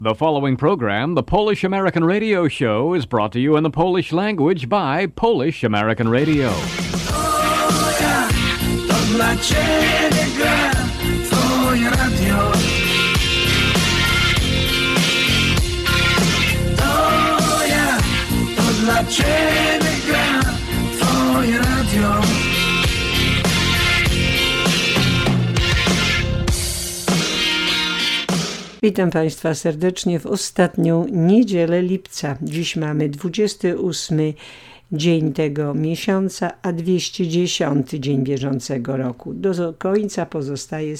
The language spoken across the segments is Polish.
The following program, the Polish American Radio Show, is brought to you in the Polish language by Polish American Radio. O ja, to dla Ciebie gra Twoje radio. To ja, to dla Ciebie gra Twoje radio. Witam Państwa serdecznie w ostatnią niedzielę lipca. Dziś mamy 28 dzień tego miesiąca, a 210 dzień bieżącego roku. Do końca pozostaje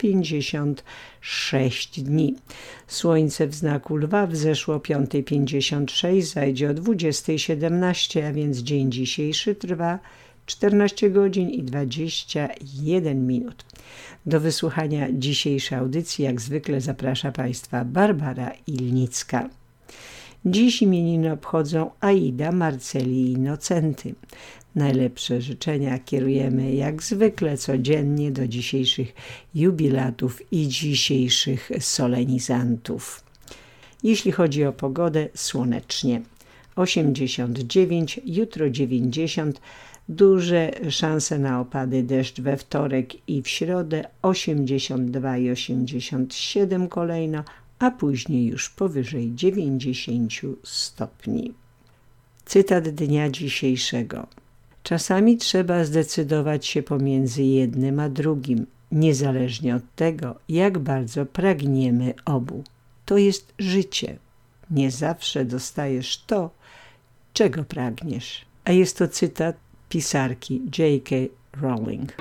156 dni. Słońce w znaku Lwa wzeszło o 5:56, zajdzie o 20:17, a więc dzień dzisiejszy trwa 14 godzin i 21 minut. Do wysłuchania dzisiejszej audycji jak zwykle zaprasza Państwa Barbara Ilnicka. Dziś imieniny obchodzą Aida, Marceli i Innocenty. Najlepsze życzenia kierujemy jak zwykle codziennie do dzisiejszych jubilatów i dzisiejszych solenizantów. Jeśli chodzi o pogodę, słonecznie. 89, jutro 90, duże szanse na opady deszcz we wtorek i w środę, 82 i 87 kolejno, a później już powyżej 90 stopni. Cytat dnia dzisiejszego. Czasami trzeba zdecydować się pomiędzy jednym a drugim, niezależnie od tego, jak bardzo pragniemy obu. To jest życie. Nie zawsze dostajesz to, czego pragniesz. A jest to cytat pisarki J.K. Rowling.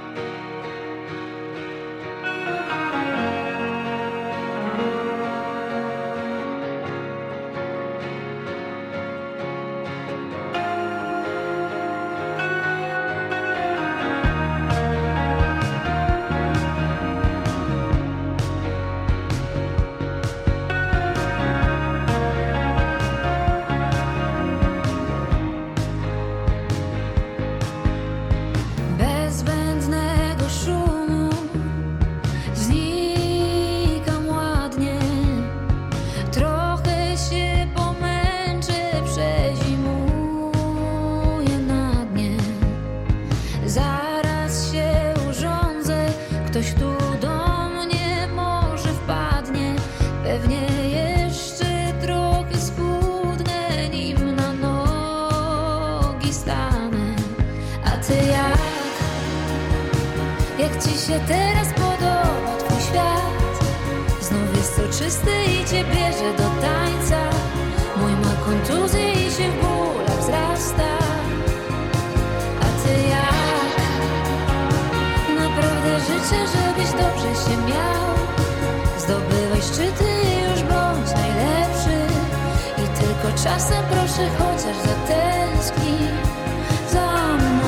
Jak ci się teraz podoba twój świat? Znów jest soczysty i cię bierze do tańca. Mój ma kontuzję i się w bólach wzrasta. A ty jak? Naprawdę życzę, żebyś dobrze się miał. Zdobywaj szczyty i już bądź najlepszy. I tylko czasem proszę chociaż zatęsknij za mną.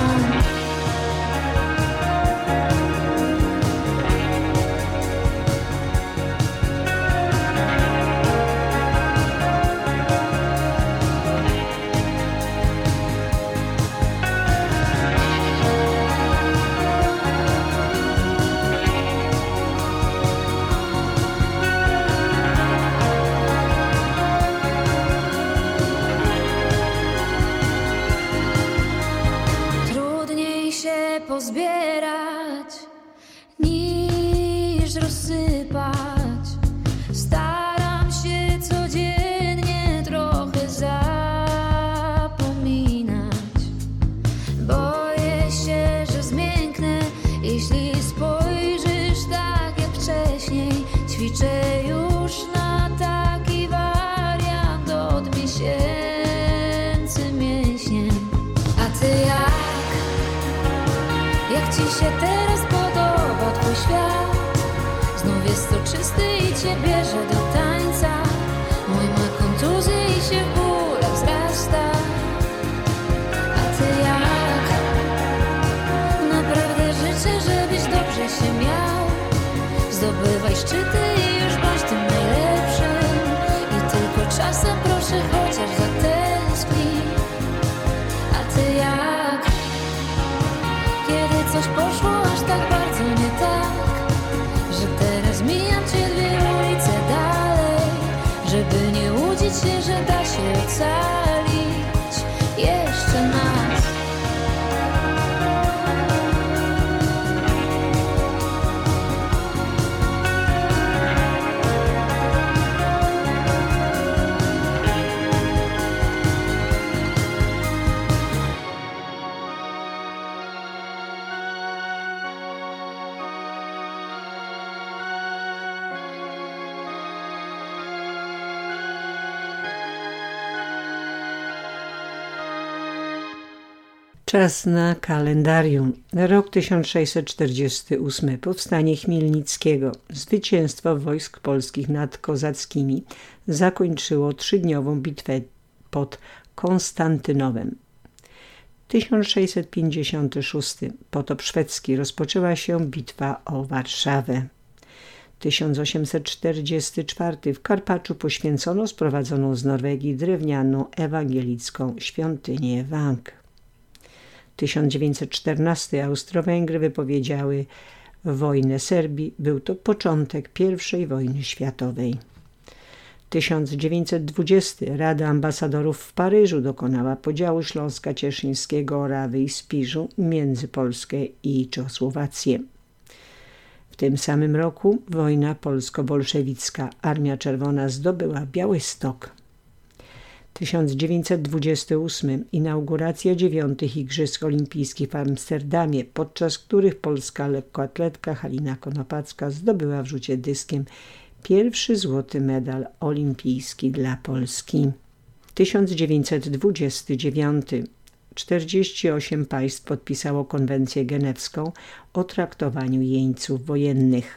Pozbierać niż rozsypać. Staram się codziennie trochę zapominać. Boję się, że zmięknę, jeśli spojrzysz tak jak wcześniej. Ćwiczę już na taki wariant od miesięcy mięśniem. A ty jak? Jak ci się teraz podoba twój świat? Znów jest soczysty i cię bierze do tańca. Mój ma kontuzję i się w bólach wzrasta. A ty jak? Naprawdę życzę, żebyś dobrze się miał. Zdobywaj szczyty i już bądź tym najlepszym. I tylko czasem proszę chociaż zatęsknij. A ty jak? Kiedy coś poszło aż tak bardzo nie tak, że teraz mijam cię 2 ulice dalej. żeby nie łudzić się, że da się ocalić jeszcze nas. Czas na kalendarium. Rok 1648. Powstanie Chmielnickiego. Zwycięstwo wojsk polskich nad kozackimi zakończyło 3-dniową bitwę pod Konstantynowem. 1656. Potop szwedzki. Rozpoczęła się bitwa o Warszawę. 1844. W Karpaczu poświęcono sprowadzoną z Norwegii drewnianą ewangelicką świątynię Wang. 1914. Austro-Węgry wypowiedziały wojnę Serbii. Był to początek I wojny światowej. 1920. Rada Ambasadorów w Paryżu dokonała podziału Śląska Cieszyńskiego, Orawy i Spiżu między Polskę i Czechosłowację. W tym samym roku wojna polsko-bolszewicka. Armia Czerwona zdobyła Białystok. 1928. Inauguracja 9. Igrzysk Olimpijskich w Amsterdamie, podczas których polska lekkoatletka Halina Konopacka zdobyła w rzucie dyskiem pierwszy złoty medal olimpijski dla Polski. 1929. 48 państw podpisało konwencję genewską o traktowaniu jeńców wojennych.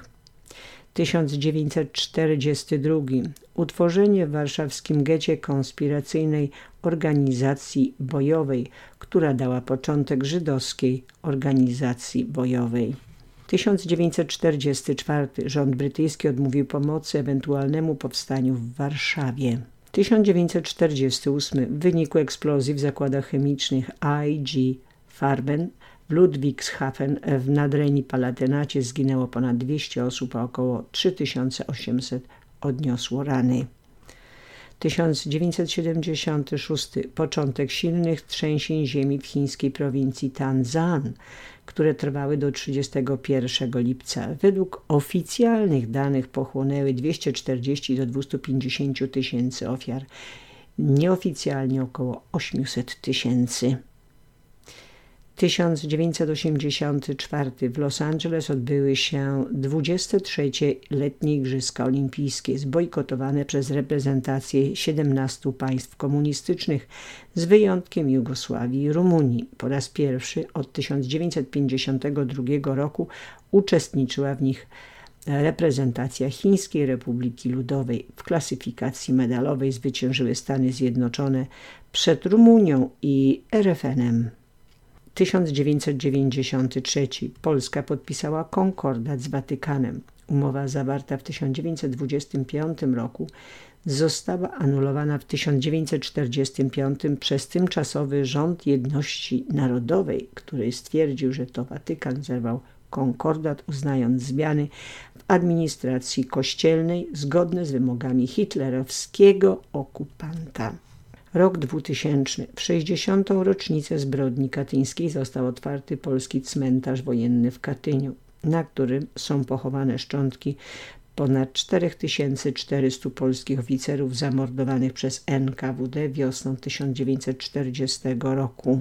1942. Utworzenie w warszawskim getcie konspiracyjnej organizacji bojowej, która dała początek żydowskiej organizacji bojowej. 1944. Rząd brytyjski odmówił pomocy ewentualnemu powstaniu w Warszawie. 1948. W wyniku eksplozji w zakładach chemicznych IG Farben w Ludwigshafen w Nadrenii Palatynacie zginęło ponad 200 osób, a około 3800 odniosło rany. 1976. Początek silnych trzęsień ziemi w chińskiej prowincji Tanzan, które trwały do 31 lipca. Według oficjalnych danych pochłonęły 240 do 250 tysięcy ofiar, nieoficjalnie około 800 tysięcy. 1984. W Los Angeles odbyły się 23. letnie Igrzyska Olimpijskie, zbojkotowane przez reprezentacje 17 państw komunistycznych, z wyjątkiem Jugosławii i Rumunii. Po raz pierwszy od 1952 roku uczestniczyła w nich reprezentacja Chińskiej Republiki Ludowej. W klasyfikacji medalowej zwyciężyły Stany Zjednoczone przed Rumunią i RFN-em. 1993. Polska podpisała konkordat z Watykanem. Umowa zawarta w 1925 roku została anulowana w 1945 przez tymczasowy Rząd Jedności Narodowej, który stwierdził, że to Watykan zerwał konkordat, uznając zmiany w administracji kościelnej zgodne z wymogami hitlerowskiego okupanta. Rok 2000. W 60. rocznicę zbrodni katyńskiej został otwarty polski cmentarz wojenny w Katyniu, na którym są pochowane szczątki ponad 4400 polskich oficerów zamordowanych przez NKWD wiosną 1940 roku.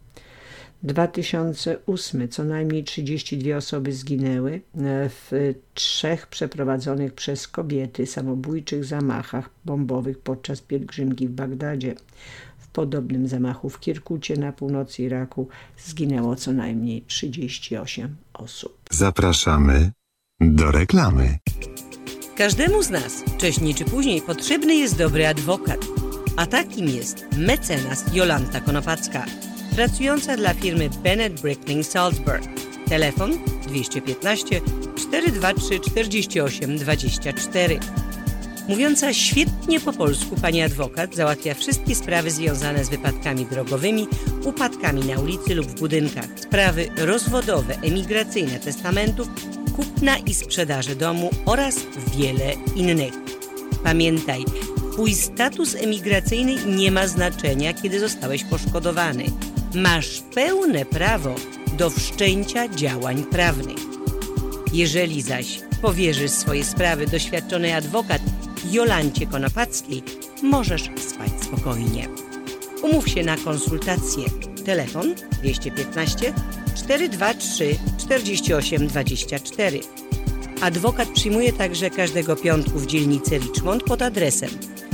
2008. Co najmniej 32 osoby zginęły w 3 przeprowadzonych przez kobiety samobójczych zamachach bombowych podczas pielgrzymki w Bagdadzie. W podobnym zamachu w Kirkucie na północy Iraku zginęło co najmniej 38 osób. Zapraszamy do reklamy. Każdemu z nas wcześniej czy później potrzebny jest dobry adwokat, a takim jest mecenas Jolanta Konopacka, pracująca dla firmy Bennett Brickling Salzburg. Telefon 215 423 48 24. Mówiąca świetnie po polsku pani adwokat załatwia wszystkie sprawy związane z wypadkami drogowymi, upadkami na ulicy lub w budynkach, sprawy rozwodowe, emigracyjne, testamentów, kupna i sprzedaży domu oraz wiele innych. Pamiętaj, Twój status emigracyjny nie ma znaczenia, kiedy zostałeś poszkodowany. Masz pełne prawo do wszczęcia działań prawnych. Jeżeli zaś powierzysz swoje sprawy doświadczonej adwokat Jolancie Konopackiej, możesz spać spokojnie. Umów się na konsultację. Telefon 215 423 48 24. Adwokat przyjmuje także każdego piątku w dzielnicy Richmond pod adresem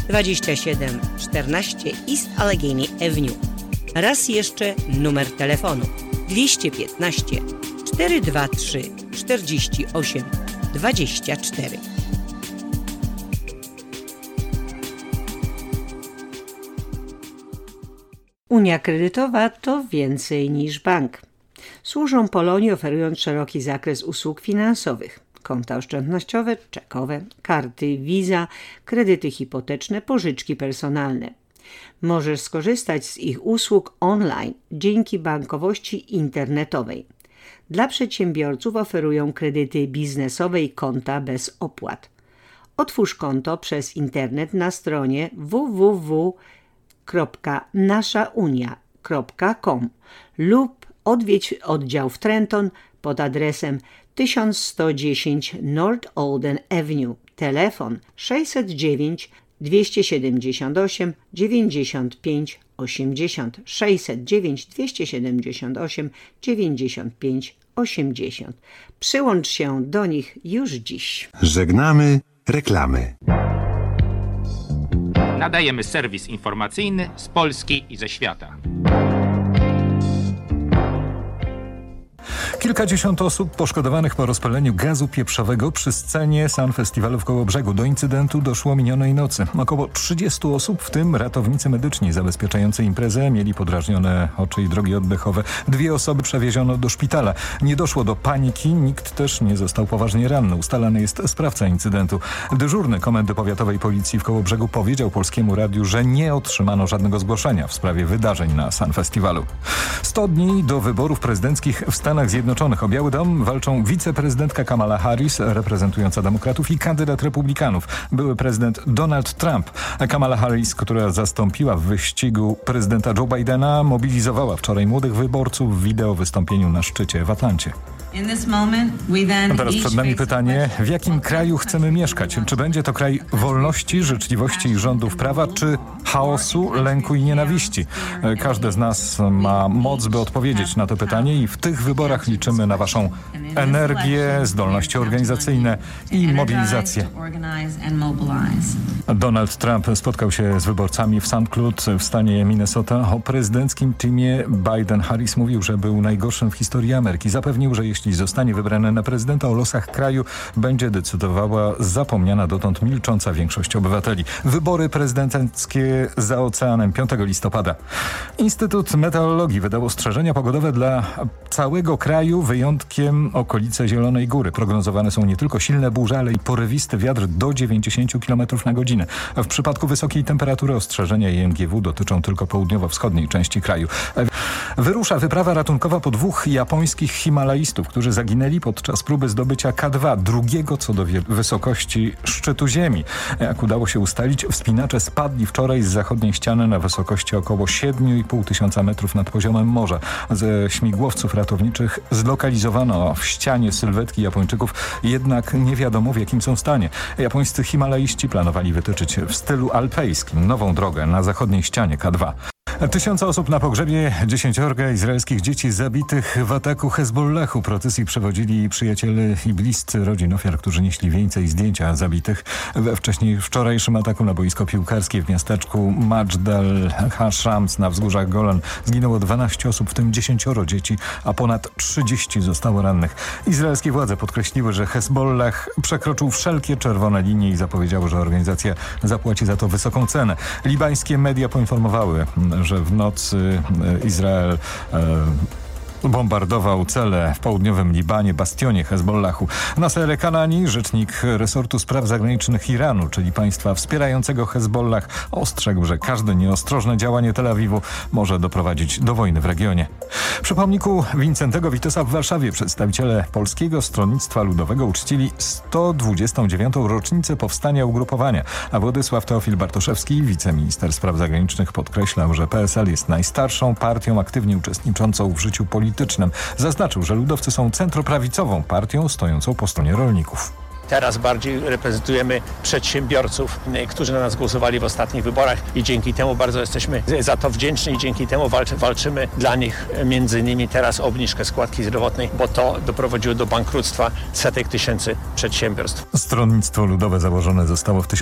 2714 East Allegheny Avenue. Raz jeszcze numer telefonu 215 423 48 24. Unia kredytowa to więcej niż bank. Służą Polonii, oferując szeroki zakres usług finansowych. Konta oszczędnościowe, czekowe, karty Visa, kredyty hipoteczne, pożyczki personalne. Możesz skorzystać z ich usług online dzięki bankowości internetowej. Dla przedsiębiorców oferują kredyty biznesowe i konta bez opłat. Otwórz konto przez internet na stronie www.naszaunia.com lub odwiedź oddział w Trenton pod adresem 1110 North Alden Avenue. Telefon 609 278 95 80 609 278 95 80. Przyłącz się do nich już dziś. Żegnamy reklamy. Nadajemy serwis informacyjny z Polski i ze świata. Kilkadziesiąt osób poszkodowanych po rozpaleniu gazu pieprzowego przy scenie Sun Festiwalu w Kołobrzegu. Do incydentu doszło minionej nocy. Około 30 osób, w tym ratownicy medyczni zabezpieczający imprezę, mieli podrażnione oczy i drogi oddechowe. 2 osoby przewieziono do szpitala. Nie doszło do paniki, nikt też nie został poważnie ranny. Ustalany jest sprawca incydentu. Dyżurny Komendy Powiatowej Policji w Kołobrzegu powiedział Polskiemu Radiu, że nie otrzymano żadnego zgłoszenia w sprawie wydarzeń na Sun Festiwalu. 100 dni do wyborów prezydenckich w Stanach Zjednoczonych. O Biały Dom walczą wiceprezydentka Kamala Harris, reprezentująca demokratów, i kandydat republikanów, były prezydent Donald Trump. Kamala Harris, która zastąpiła w wyścigu prezydenta Joe Bidena, mobilizowała wczoraj młodych wyborców w wideo wystąpieniu na szczycie w Atlancie. Teraz przed nami pytanie, w jakim kraju chcemy mieszkać? Czy będzie to kraj wolności, życzliwości i rządów prawa, czy chaosu, lęku i nienawiści? Każdy z nas ma moc, by odpowiedzieć na to pytanie i w tych wyborach liczymy na waszą energię, zdolności organizacyjne i mobilizację. Donald Trump spotkał się z wyborcami w St. Cloud w stanie Minnesota. O prezydenckim teamie Biden-Harris mówił, że był najgorszym w historii Ameryki. Zapewnił, że jeśli zostanie wybrany na prezydenta, o losach kraju będzie decydowała zapomniana dotąd milcząca większość obywateli. Wybory prezydenckie za oceanem 5 listopada. Instytut Meteorologii wydał ostrzeżenia pogodowe dla całego kraju, wyjątkiem okolice Zielonej Góry. Prognozowane są nie tylko silne burze, ale i porywisty wiatr do 90 km na godzinę. W przypadku wysokiej temperatury ostrzeżenia IMGW dotyczą tylko południowo-wschodniej części kraju. Wyrusza wyprawa ratunkowa po 2 japońskich himalaistów, którzy zaginęli podczas próby zdobycia K2, drugiego co do wysokości szczytu Ziemi. Jak udało się ustalić, wspinacze spadli wczoraj z zachodniej ściany na wysokości około 7,5 tysiąca metrów nad poziomem morza. Ze śmigłowców ratowniczych zlokalizowano w ścianie sylwetki Japończyków, jednak nie wiadomo, w jakim są stanie. Japońscy himalaiści planowali wytyczyć w stylu alpejskim nową drogę na zachodniej ścianie K2. 1000 osób na pogrzebie 10 izraelskich dzieci zabitych w ataku Hezbollahu. Procesji przewodzili przyjaciele i bliscy rodzin ofiar, którzy nieśli wieńce i zdjęcia zabitych. We wczorajszym ataku na boisko piłkarskie w miasteczku Majdal HaShams na wzgórzach Golan zginęło 12 osób, w tym 10 dzieci, a ponad 30 zostało rannych. Izraelskie władze podkreśliły, że Hezbollah przekroczył wszelkie czerwone linie i zapowiedziało, że organizacja zapłaci za to wysoką cenę. Libańskie media poinformowały, że w nocy Izrael bombardował cele w południowym Libanie, bastionie Hezbollahu. Nasser Kanani, rzecznik resortu spraw zagranicznych Iranu, czyli państwa wspierającego Hezbollah, ostrzegł, że każde nieostrożne działanie Tel Awiwu może doprowadzić do wojny w regionie. Przy pomniku Wincentego Witosa w Warszawie przedstawiciele Polskiego Stronnictwa Ludowego uczcili 129. rocznicę powstania ugrupowania, a Władysław Teofil Bartoszewski, wiceminister spraw zagranicznych, podkreślał, że PSL jest najstarszą partią aktywnie uczestniczącą w życiu politycznym. Zaznaczył, że ludowcy są centroprawicową partią stojącą po stronie rolników. Teraz bardziej reprezentujemy przedsiębiorców, którzy na nas głosowali w ostatnich wyborach i dzięki temu bardzo jesteśmy za to wdzięczni i dzięki temu walczymy dla nich między innymi teraz o obniżkę składki zdrowotnej, bo to doprowadziło do bankructwa setek tysięcy przedsiębiorstw. Stronnictwo Ludowe założone zostało w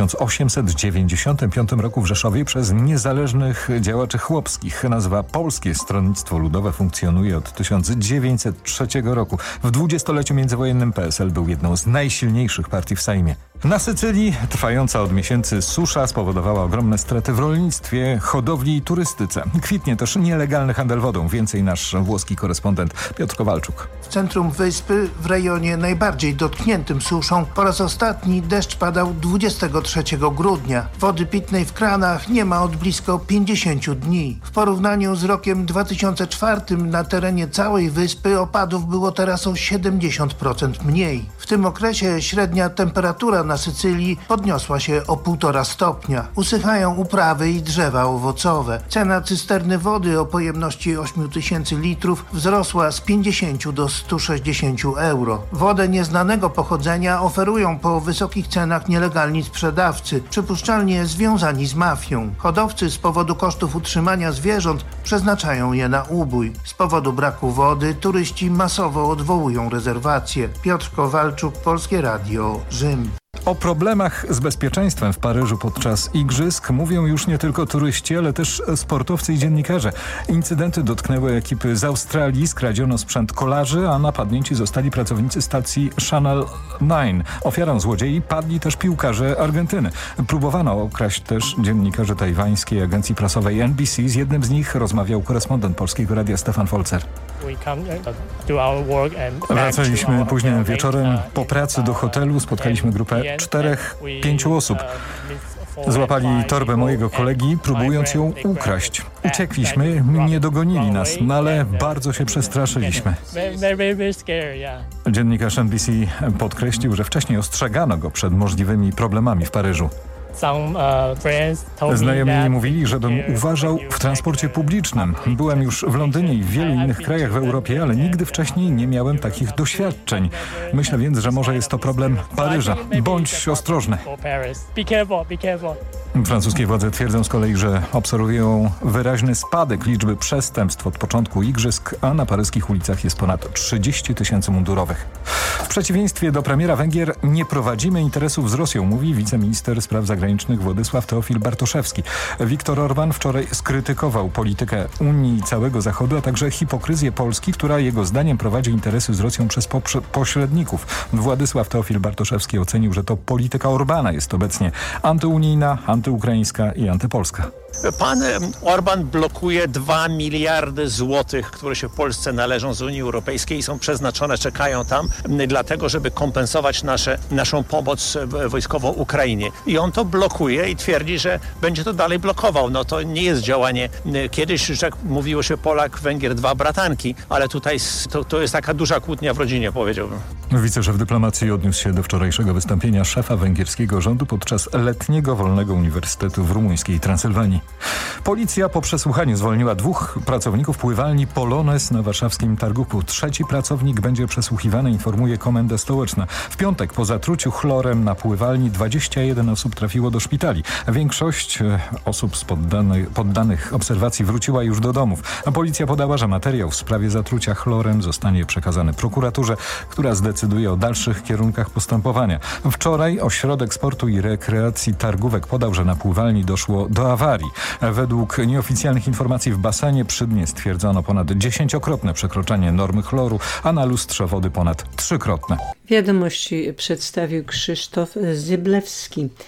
1895 roku w Rzeszowie przez niezależnych działaczy chłopskich. Nazwa Polskie Stronnictwo Ludowe funkcjonuje od 1903 roku. W dwudziestoleciu międzywojennym PSL był jedną z najsilniejszych partii w Sejmie. Na Sycylii trwająca od miesięcy susza spowodowała ogromne straty w rolnictwie, hodowli i turystyce. Kwitnie też nielegalny handel wodą. Więcej nasz włoski korespondent Piotr Kowalczuk. W centrum wyspy, w rejonie najbardziej dotkniętym suszą, po raz ostatni deszcz padał 23 grudnia. Wody pitnej w kranach nie ma od blisko 50 dni. W porównaniu z rokiem 2004 na terenie całej wyspy opadów było teraz o 70% mniej. W tym okresie średnia temperatura na Sycylii podniosła się o 1,5 stopnia. Usychają uprawy i drzewa owocowe. Cena cysterny wody o pojemności 8000 litrów wzrosła z 50 do 160 euro. Wodę nieznanego pochodzenia oferują po wysokich cenach nielegalni sprzedawcy, przypuszczalnie związani z mafią. Hodowcy z powodu kosztów utrzymania zwierząt przeznaczają je na ubój. Z powodu braku wody turyści masowo odwołują rezerwacje. Piotr Kowalczuk, Polskie Radio, Rzym. O problemach z bezpieczeństwem w Paryżu podczas igrzysk mówią już nie tylko turyści, ale też sportowcy i dziennikarze. Incydenty dotknęły ekipy z Australii, skradziono sprzęt kolarzy, a napadnięci zostali pracownicy stacji Channel 9. Ofiarą złodziei padli też piłkarze Argentyny. Próbowano okraść też dziennikarzy tajwańskiej agencji prasowej NBC. Z jednym z nich rozmawiał korespondent Polskiego Radia Stefan Folzer. Wracaliśmy późnym wieczorem po pracy do hotelu, spotkaliśmy grupę 4-5 osób. Złapali torbę mojego kolegi, próbując ją ukraść. Uciekliśmy, nie dogonili nas, ale bardzo się przestraszyliśmy. Dziennikarz NBC podkreślił, że wcześniej ostrzegano go przed możliwymi problemami w Paryżu. Znajomi mi mówili, żebym uważał w transporcie publicznym. Byłem już w Londynie i w wielu innych krajach w Europie, ale nigdy wcześniej nie miałem takich doświadczeń. Myślę więc, że może jest to problem Paryża. Bądź ostrożny. Francuskie władze twierdzą z kolei, że obserwują wyraźny spadek liczby przestępstw od początku igrzysk, a na paryskich ulicach jest ponad 30 000 mundurowych. W przeciwieństwie do premiera Węgier nie prowadzimy interesów z Rosją, mówi wiceminister spraw zagranicznych Władysław Teofil Bartoszewski. Viktor Orban wczoraj skrytykował politykę Unii i całego Zachodu, a także hipokryzję Polski, która jego zdaniem prowadzi interesy z Rosją przez pośredników. Władysław Teofil Bartoszewski ocenił, że to polityka Orbana jest obecnie antyunijna, antyukraińska i antypolska. Pan Orban blokuje 2 miliardy złotych, które się Polsce należą z Unii Europejskiej i są przeznaczone, czekają tam, dlatego żeby kompensować naszą pomoc wojskową Ukrainie. I on to blokuje i twierdzi, że będzie to dalej blokował. No to nie jest działanie. Kiedyś, jak mówiło się Polak, Węgier, 2 bratanki, ale tutaj to jest taka duża kłótnia w rodzinie, powiedziałbym. Wiceszef dyplomacji odniósł się do wczorajszego wystąpienia szefa węgierskiego rządu podczas letniego wolnego uniwersytetu w rumuńskiej Transylwanii. Policja po przesłuchaniu zwolniła 2 pracowników pływalni Polones na warszawskim Targuku. 3. pracownik będzie przesłuchiwany, informuje Komenda Stołeczna. W piątek po zatruciu chlorem na pływalni 21 osób trafiło do szpitali. Większość osób poddanych obserwacji wróciła już do domów. A policja podała, że materiał w sprawie zatrucia chlorem zostanie przekazany prokuraturze, która zdecyduje o dalszych kierunkach postępowania. Wczoraj Ośrodek Sportu i Rekreacji Targówek podał, że na pływalni doszło do awarii. Według nieoficjalnych informacji w basenie przy dnie stwierdzono ponad 10-krotne przekroczenie normy chloru, a na lustrze wody ponad 3-krotne. Wiadomości przedstawił Krzysztof Zyblewski.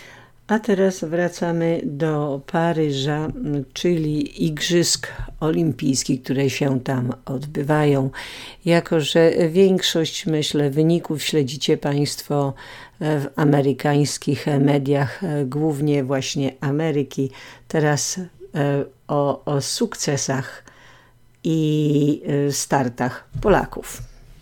A teraz wracamy do Paryża, czyli Igrzysk Olimpijskich, które się tam odbywają. Jako że większość, myślę, wyników śledzicie Państwo w amerykańskich mediach, głównie właśnie Ameryki. Teraz o sukcesach i startach Polaków.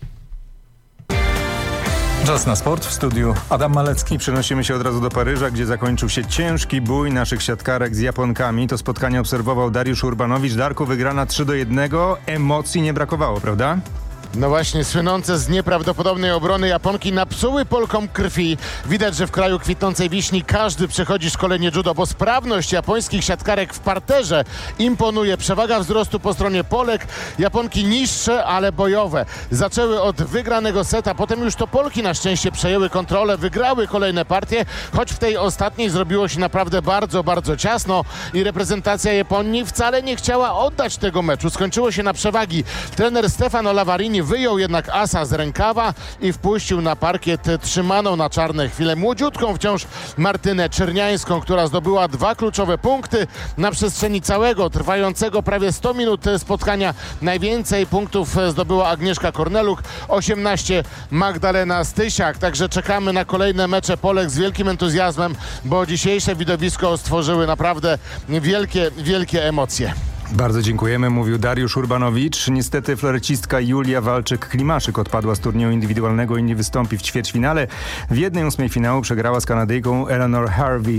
Czas na sport. W studiu Adam Malecki. Przenosimy się od razu do Paryża, gdzie zakończył się ciężki bój naszych siatkarek z Japonkami. To spotkanie obserwował Dariusz Urbanowicz. Darku, wygrana 3-1. Emocji nie brakowało, prawda? No właśnie, słynące z nieprawdopodobnej obrony Japonki napsuły Polkom krwi. Widać, że w kraju kwitnącej wiśni każdy przechodzi szkolenie judo, bo sprawność japońskich siatkarek w parterze imponuje. Przewaga wzrostu po stronie Polek. Japonki niższe, ale bojowe. Zaczęły od wygranego seta, potem już to Polki na szczęście przejęły kontrolę, wygrały kolejne partie, choć w tej ostatniej zrobiło się naprawdę bardzo, bardzo ciasno i reprezentacja Japonii wcale nie chciała oddać tego meczu. Skończyło się na przewagi. Trener Stefano Lavarini wyjął jednak asa z rękawa i wpuścił na parkiet trzymaną na czarne chwile młodziutką wciąż Martynę Czerniańską, która zdobyła 2 kluczowe punkty na przestrzeni całego trwającego prawie 100 minut spotkania. Najwięcej punktów zdobyła Agnieszka Korneluk, 18 Magdalena Stysiak. Także czekamy na kolejne mecze Polek z wielkim entuzjazmem, bo dzisiejsze widowisko stworzyły naprawdę wielkie, wielkie emocje. Bardzo dziękujemy, mówił Dariusz Urbanowicz. Niestety florecistka Julia Walczyk-Klimaszyk odpadła z turnieju indywidualnego i nie wystąpi w ćwierćfinale. W 1/8 finału przegrała z Kanadyjką Eleanor Harvey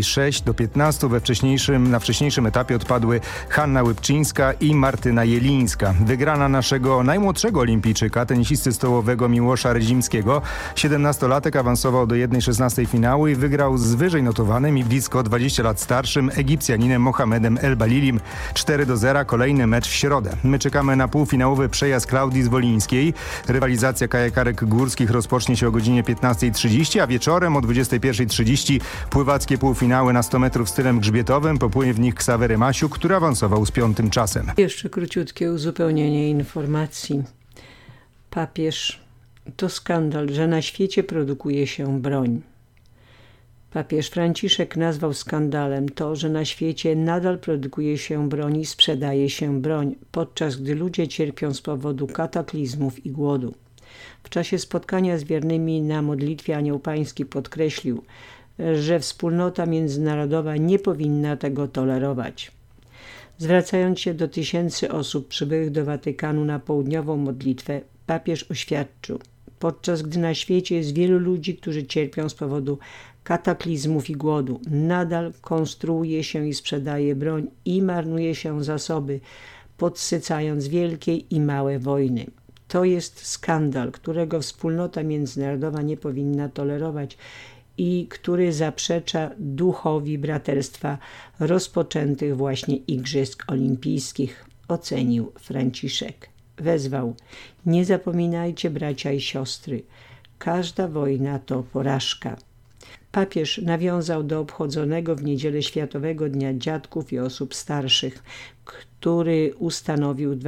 6-15. Na wcześniejszym etapie odpadły Hanna Łypczyńska i Martyna Jelińska. Wygrana naszego najmłodszego olimpijczyka, tenisisty stołowego Miłosza Redzimskiego. 17-latek awansował do 1/16 finału i wygrał z wyżej notowanym i blisko 20 lat starszym Egipcjaninem Mohamedem El Balilim 4-0. Kolejny mecz w środę. My czekamy na półfinałowy przejazd Klaudii Zwolińskiej. Rywalizacja kajakarek górskich rozpocznie się o godzinie 15:30, a wieczorem o 21:30 pływackie półfinały na 100 metrów stylem grzbietowym. Popłynie w nich Ksawery Masiuk, który awansował z 5. czasem. Jeszcze króciutkie uzupełnienie informacji. Papież: to skandal, że na świecie produkuje się broń. Papież Franciszek nazwał skandalem to, że na świecie nadal produkuje się broń i sprzedaje się broń, podczas gdy ludzie cierpią z powodu kataklizmów i głodu. W czasie spotkania z wiernymi na modlitwie Anioł Pański podkreślił, że wspólnota międzynarodowa nie powinna tego tolerować. Zwracając się do tysięcy osób przybyłych do Watykanu na południową modlitwę, papież oświadczył: podczas gdy na świecie jest wielu ludzi, którzy cierpią z powodu kataklizmów i głodu, nadal konstruuje się i sprzedaje broń i marnuje się zasoby, podsycając wielkie i małe wojny. To jest skandal, którego wspólnota międzynarodowa nie powinna tolerować i który zaprzecza duchowi braterstwa rozpoczętych właśnie Igrzysk Olimpijskich, ocenił Franciszek. Wezwał: nie zapominajcie, bracia i siostry, każda wojna to porażka. Papież nawiązał do obchodzonego w niedzielę Światowego Dnia Dziadków i Osób Starszych, który ustanowił w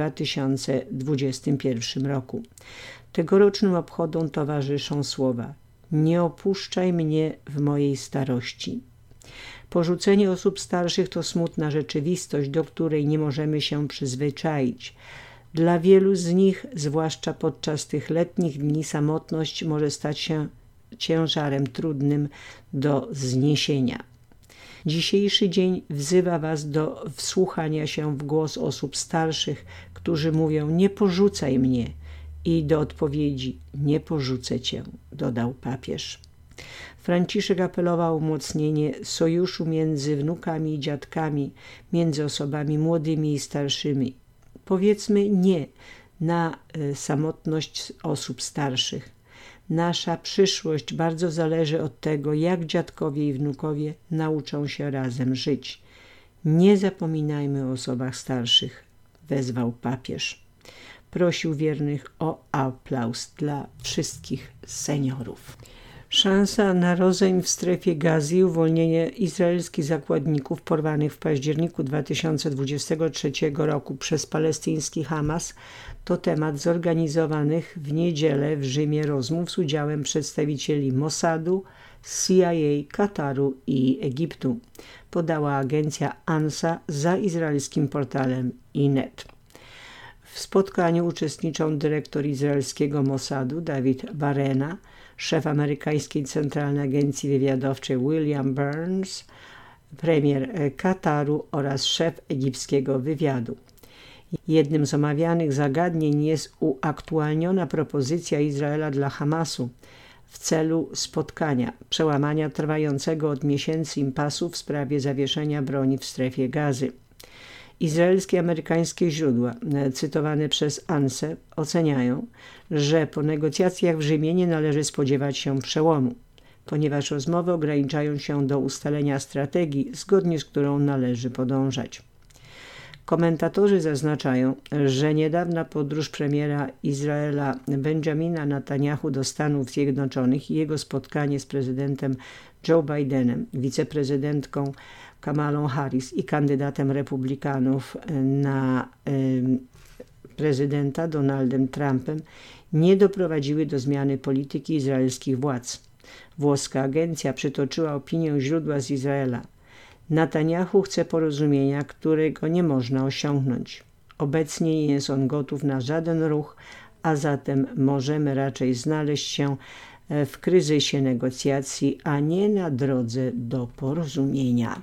2021 roku. Tegorocznym obchodom towarzyszą słowa: nie opuszczaj mnie w mojej starości. Porzucenie osób starszych to smutna rzeczywistość, do której nie możemy się przyzwyczaić. Dla wielu z nich, zwłaszcza podczas tych letnich dni, samotność może stać się ciężarem trudnym do zniesienia. Dzisiejszy dzień wzywa Was do wsłuchania się w głos osób starszych, którzy mówią: nie porzucaj mnie, i do odpowiedzi: nie porzucę Cię, dodał papież. Franciszek apelował o umocnienie sojuszu między wnukami i dziadkami, między osobami młodymi i starszymi. Powiedzmy nie na samotność osób starszych. Nasza przyszłość bardzo zależy od tego, jak dziadkowie i wnukowie nauczą się razem żyć. Nie zapominajmy o osobach starszych, wezwał papież. Prosił wiernych o aplauz dla wszystkich seniorów. Szansa na rozejm w strefie Gazy i uwolnienie izraelskich zakładników porwanych w październiku 2023 roku przez palestyński Hamas to temat zorganizowanych w niedzielę w Rzymie rozmów z udziałem przedstawicieli Mossadu, CIA, Kataru i Egiptu, podała agencja ANSA za izraelskim portalem Ynet. W spotkaniu uczestniczą dyrektor izraelskiego Mossadu David Barena, szef amerykańskiej Centralnej Agencji Wywiadowczej William Burns, premier Kataru oraz szef egipskiego wywiadu. Jednym z omawianych zagadnień jest uaktualniona propozycja Izraela dla Hamasu w celu spotkania, przełamania trwającego od miesięcy impasu w sprawie zawieszenia broni w strefie Gazy. Izraelskie i amerykańskie źródła, cytowane przez ANSę, oceniają, że po negocjacjach w Rzymie nie należy spodziewać się przełomu, ponieważ rozmowy ograniczają się do ustalenia strategii, zgodnie z którą należy podążać. Komentatorzy zaznaczają, że niedawna podróż premiera Izraela Benjamina Netanyahu do Stanów Zjednoczonych i jego spotkanie z prezydentem Joe Bidenem, wiceprezydentką Kamalą Harris i kandydatem republikanów na prezydenta Donaldem Trumpem nie doprowadziły do zmiany polityki izraelskich władz. Włoska agencja przytoczyła opinię źródła z Izraela. Netanyahu chce porozumienia, którego nie można osiągnąć. Obecnie nie jest on gotów na żaden ruch, a zatem możemy raczej znaleźć się w kryzysie negocjacji, a nie na drodze do porozumienia.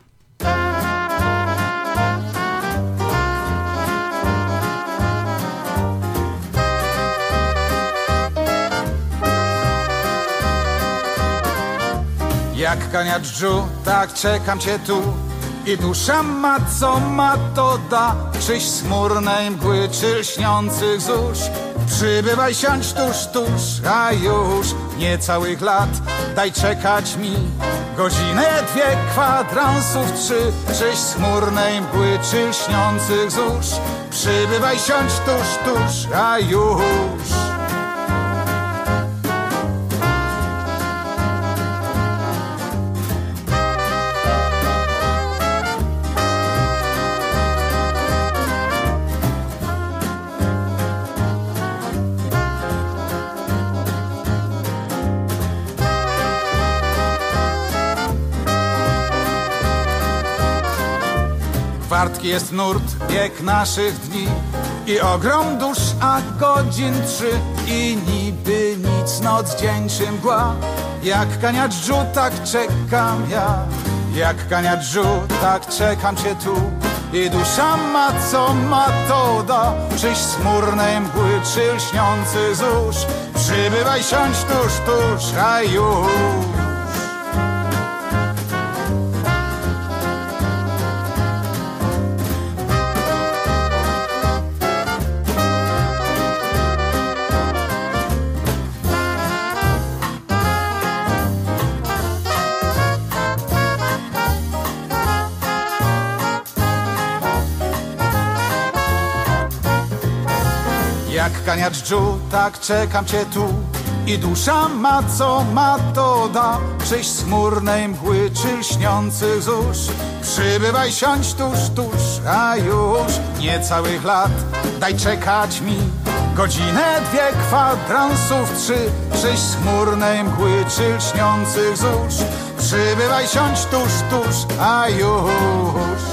Jak kania dżdżu, tak czekam cię tu i dusza ma co ma to da. Czyś z chmurnej mgły czy lśniących zórz, przybywaj, siądź tuż, a już niecałych lat daj czekać mi godzinę, 2 kwadransów 3. Czyś z chmurnej mgły czy lśniących zórz, przybywaj, siądź tuż, a już. Wartki jest nurt, bieg naszych dni i ogrom dusz, a godzin 3 i niby nic, noc, dzień czy mgła. Jak kania dżdżu, tak czekam ja. Jak kania dżdżu, tak czekam cię tu i dusza ma co ma to da. Czyś z chmurnej mgły czy lśniący zórz, przybywaj, siądź tuż, a już. Jak kania dżdżu, tak czekam cię tu i dusza ma co ma to da. Czyś z chmurnej mgły czy lśniących zórz, przybywaj, siądź tuż, a już niecałych lat daj czekać mi godzinę, 2 kwadransów 3. Czyś z chmurnej mgły czy lśniących zórz, przybywaj, siądź tuż, a już.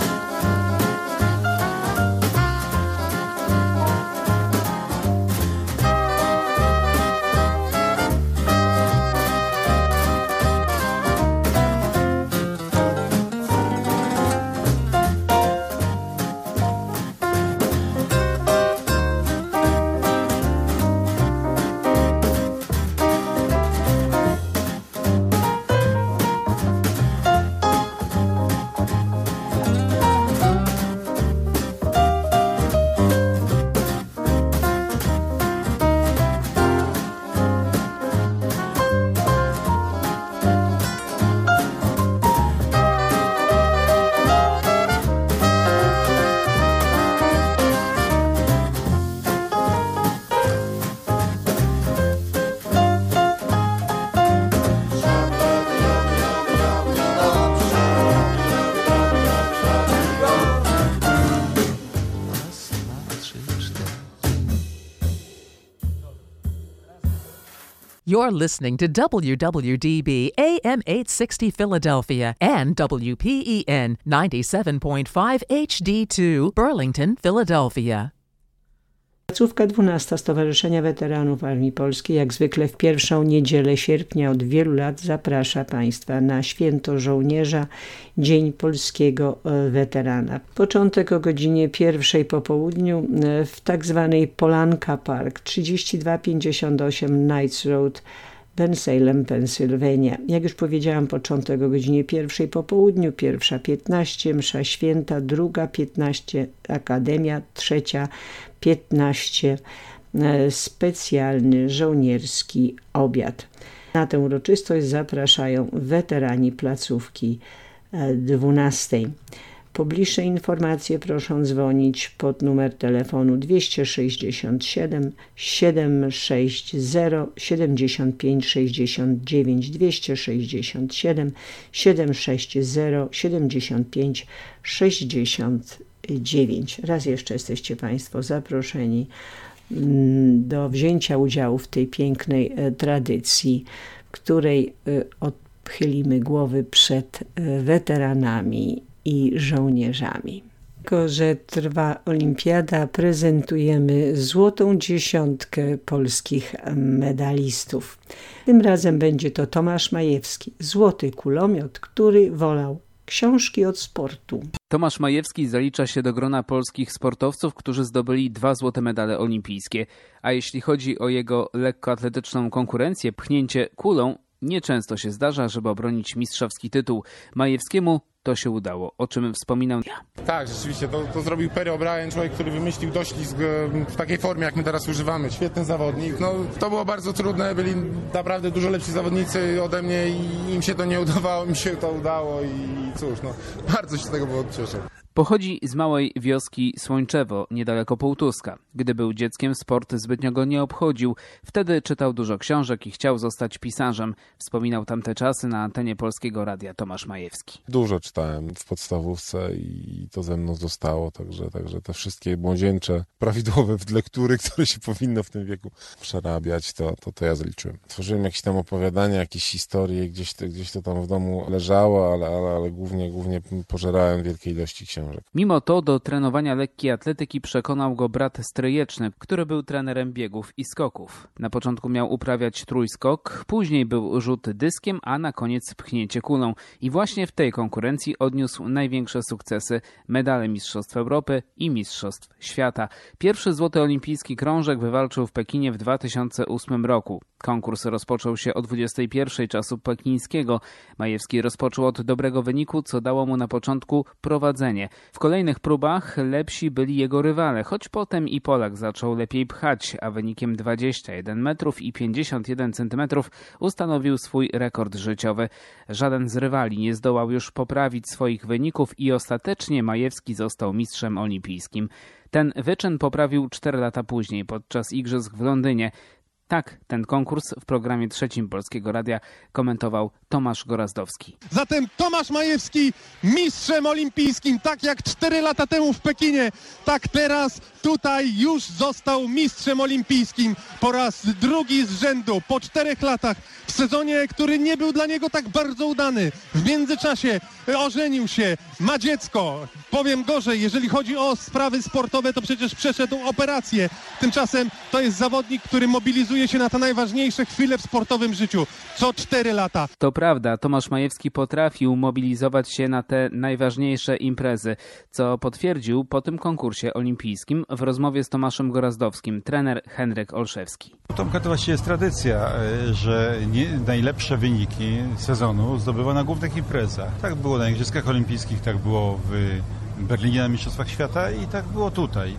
You're listening to WWDB AM 860 Philadelphia and WPEN 97.5 HD2 Burlington, Philadelphia. Placówka 12 Stowarzyszenia Weteranów Armii Polskiej jak zwykle w pierwszą niedzielę sierpnia od wielu lat zaprasza Państwa na Święto Żołnierza, Dzień Polskiego Weterana. Początek o godzinie 1 po południu w tak zwanej Polanka Park 3258 Knights Road, Bensalem, Pensylwania. Jak już powiedziałam, początek o godzinie 1 po południu, 1:15 msza święta, 2:15 akademia, 3:15 specjalny żołnierski obiad. Na tę uroczystość zapraszają weterani placówki 12. Po bliższe informacje proszę dzwonić pod numer telefonu 267 760 75 69 267 760 75 69. Raz jeszcze jesteście Państwo zaproszeni do wzięcia udziału w tej pięknej tradycji, w której odchylimy głowy przed weteranami i żołnierzami. Jako że trwa olimpiada, prezentujemy złotą dziesiątkę polskich medalistów. Tym razem będzie to Tomasz Majewski, złoty kulomiot, który wolał książki od sportu. Tomasz Majewski zalicza się do grona polskich sportowców, którzy zdobyli 2 złote medale olimpijskie. A jeśli chodzi o jego lekkoatletyczną konkurencję, pchnięcie kulą, nieczęsto się zdarza, żeby obronić mistrzowski tytuł. Majewskiemu to się udało, o czym wspominał ja. Tak, rzeczywiście, to zrobił Perry O'Brien, człowiek, który wymyślił doślizg w takiej formie, jak my teraz używamy. Świetny zawodnik. No, to było bardzo trudne, byli naprawdę dużo lepsi zawodnicy ode mnie i im się to nie udawało, mi się to udało i cóż, no, bardzo się z tego było cieszę. Pochodzi z małej wioski Słończewo, niedaleko Półtuska. Gdy był dzieckiem, sport zbytnio go nie obchodził. Wtedy czytał dużo książek i chciał zostać pisarzem. Wspominał tamte czasy na antenie Polskiego Radia Tomasz Majewski. Dużo czytałem w podstawówce i to ze mną zostało, także te wszystkie młodzieńcze, prawidłowe lektury, które się powinno w tym wieku przerabiać, to ja zaliczyłem. Tworzyłem jakieś tam opowiadania, jakieś historie, gdzieś to tam w domu leżało, ale głównie pożerałem wielkiej ilości książek. Mimo to do trenowania lekkiej atletyki przekonał go brat stryjeczny, który był trenerem biegów i skoków. Na początku miał uprawiać trójskok, później był rzut dyskiem, a na koniec pchnięcie kulą. I właśnie w tej konkurencji odniósł największe sukcesy, medale Mistrzostw Europy i Mistrzostw Świata. Pierwszy złoty olimpijski krążek wywalczył w Pekinie w 2008 roku. Konkurs rozpoczął się o 21 czasu pekińskiego. Majewski rozpoczął od dobrego wyniku, co dało mu na początku prowadzenie. W kolejnych próbach lepsi byli jego rywale, choć potem i Polak zaczął lepiej pchać, a wynikiem 21 metrów i 51 centymetrów ustanowił swój rekord życiowy. Żaden z rywali nie zdołał już poprawić swoich wyników i ostatecznie Majewski został mistrzem olimpijskim. Ten wyczyn poprawił 4 lata później podczas Igrzysk w Londynie. Tak ten konkurs w programie trzecim Polskiego Radia komentował Tomasz Gorazdowski. Zatem Tomasz Majewski mistrzem olimpijskim, tak jak 4 lata temu w Pekinie, tak teraz tutaj już został mistrzem olimpijskim po raz drugi z rzędu, po 4 latach, w sezonie, który nie był dla niego tak bardzo udany. W międzyczasie ożenił się, ma dziecko. Powiem gorzej, jeżeli chodzi o sprawy sportowe, to przecież przeszedł operację. Tymczasem to jest zawodnik, który mobilizuje się na te najważniejsze chwile w sportowym życiu, co 4 lata. To prawda, Tomasz Majewski potrafił mobilizować się na te najważniejsze imprezy, co potwierdził po tym konkursie olimpijskim w rozmowie z Tomaszem Gorazdowskim trener Henryk Olszewski. Tomka to właściwie jest tradycja, że najlepsze wyniki sezonu zdobywa na głównych imprezach. Tak było na Igrzyskach Olimpijskich, tak było w Berlinie na Mistrzostwach Świata i tak było tutaj.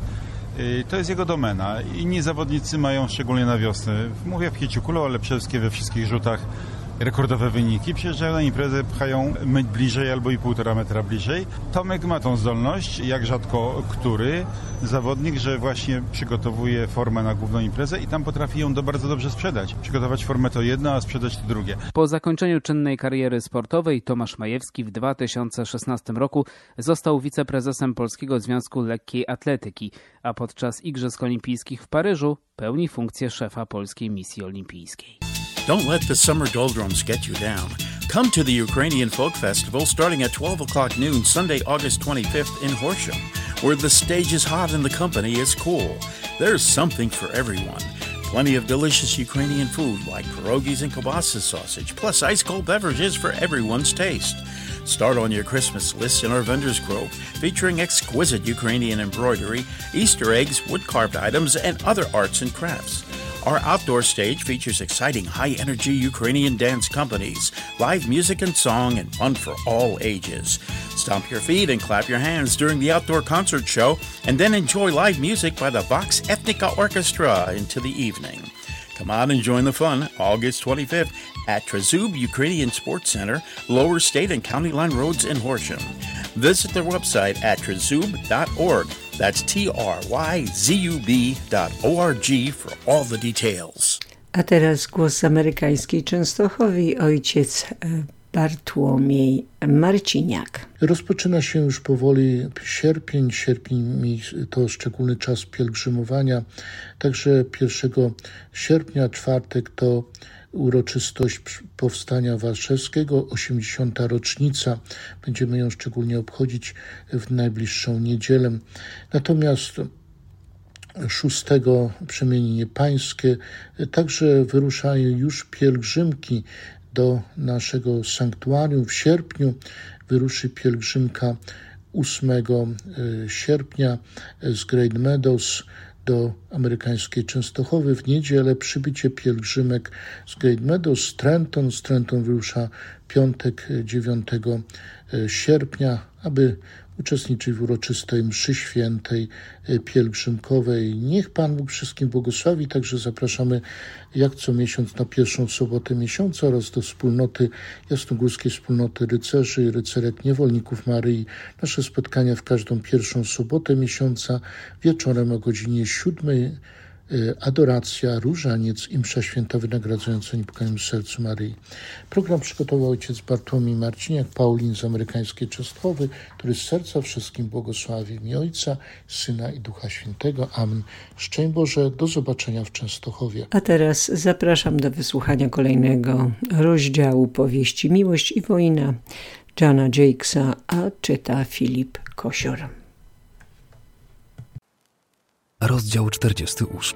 To jest jego domena. Inni zawodnicy mają, szczególnie na wiosnę, mówię w pchnięciu kulą, ale przede wszystkim we wszystkich rzutach, rekordowe wyniki. Przyjeżdżają na imprezę, pchają metr bliżej albo i 1,5 metra bliżej. Tomek ma tą zdolność, jak rzadko który zawodnik, że właśnie przygotowuje formę na główną imprezę i tam potrafi ją bardzo dobrze sprzedać. Przygotować formę to jedno, a sprzedać to drugie. Po zakończeniu czynnej kariery sportowej Tomasz Majewski w 2016 roku został wiceprezesem Polskiego Związku Lekkiej Atletyki, a podczas Igrzysk Olimpijskich w Paryżu pełni funkcję szefa polskiej misji olimpijskiej. Don't let the summer doldrums get you down. Come to the Ukrainian Folk Festival starting at 12 o'clock noon Sunday, August 25th in Horsham, where the stage is hot and the company is cool. There's something for everyone. Plenty of delicious Ukrainian food like pierogies and kielbasa sausage, plus ice-cold beverages for everyone's taste. Start on your Christmas list in our vendors grove, featuring exquisite Ukrainian embroidery, Easter eggs, wood-carved items, and other arts and crafts. Our outdoor stage features exciting high-energy Ukrainian dance companies, live music and song, and fun for all ages. Stomp your feet and clap your hands during the outdoor concert show, and then enjoy live music by the Vox Ethnica Orchestra into the evening. Come out and join the fun August 25th at Trezub Ukrainian Sports Center, Lower State and County Line Roads in Horsham. Visit their website at trezub.org. That's TRYZUB.org for all the details. A teraz głos z amerykańskiej Częstochowy, ojciec Bartłomiej Marciniak. Rozpoczyna się już powoli sierpień. Sierpień to szczególny czas pielgrzymowania. Także 1 sierpnia, czwartek, to uroczystość Powstania Warszawskiego, 80. rocznica. Będziemy ją szczególnie obchodzić w najbliższą niedzielę. Natomiast 6 przemienienie pańskie, także wyruszają już pielgrzymki do naszego sanktuarium. W sierpniu wyruszy pielgrzymka 8 sierpnia z Great Meadows do amerykańskiej Częstochowy. W niedzielę przybycie pielgrzymek z Great Meadows z Trenton. Z Trenton wyrusza piątek 9 sierpnia, aby uczestniczyć w uroczystej mszy świętej pielgrzymkowej. Niech Pan Bóg wszystkim błogosławi. Także zapraszamy jak co miesiąc na pierwszą sobotę miesiąca oraz do wspólnoty Jasnogórskiej Wspólnoty Rycerzy i Rycerek Niewolników Maryi. Nasze spotkania w każdą pierwszą sobotę miesiąca wieczorem o godzinie 7. Adoracja, różaniec i msza święta wynagradzająca niepokojonym sercu Maryi. Program przygotował ojciec Bartłomiej Marciniak, Paulin z amerykańskiej Częstochowy, który z serca wszystkim błogosławi w imię Ojca, Syna i Ducha Świętego. Amen. Szczęść Boże, do zobaczenia w Częstochowie. A teraz zapraszam do wysłuchania kolejnego rozdziału powieści Miłość i wojna Jana Jakesa, a czyta Filip Kosior. Rozdział 48.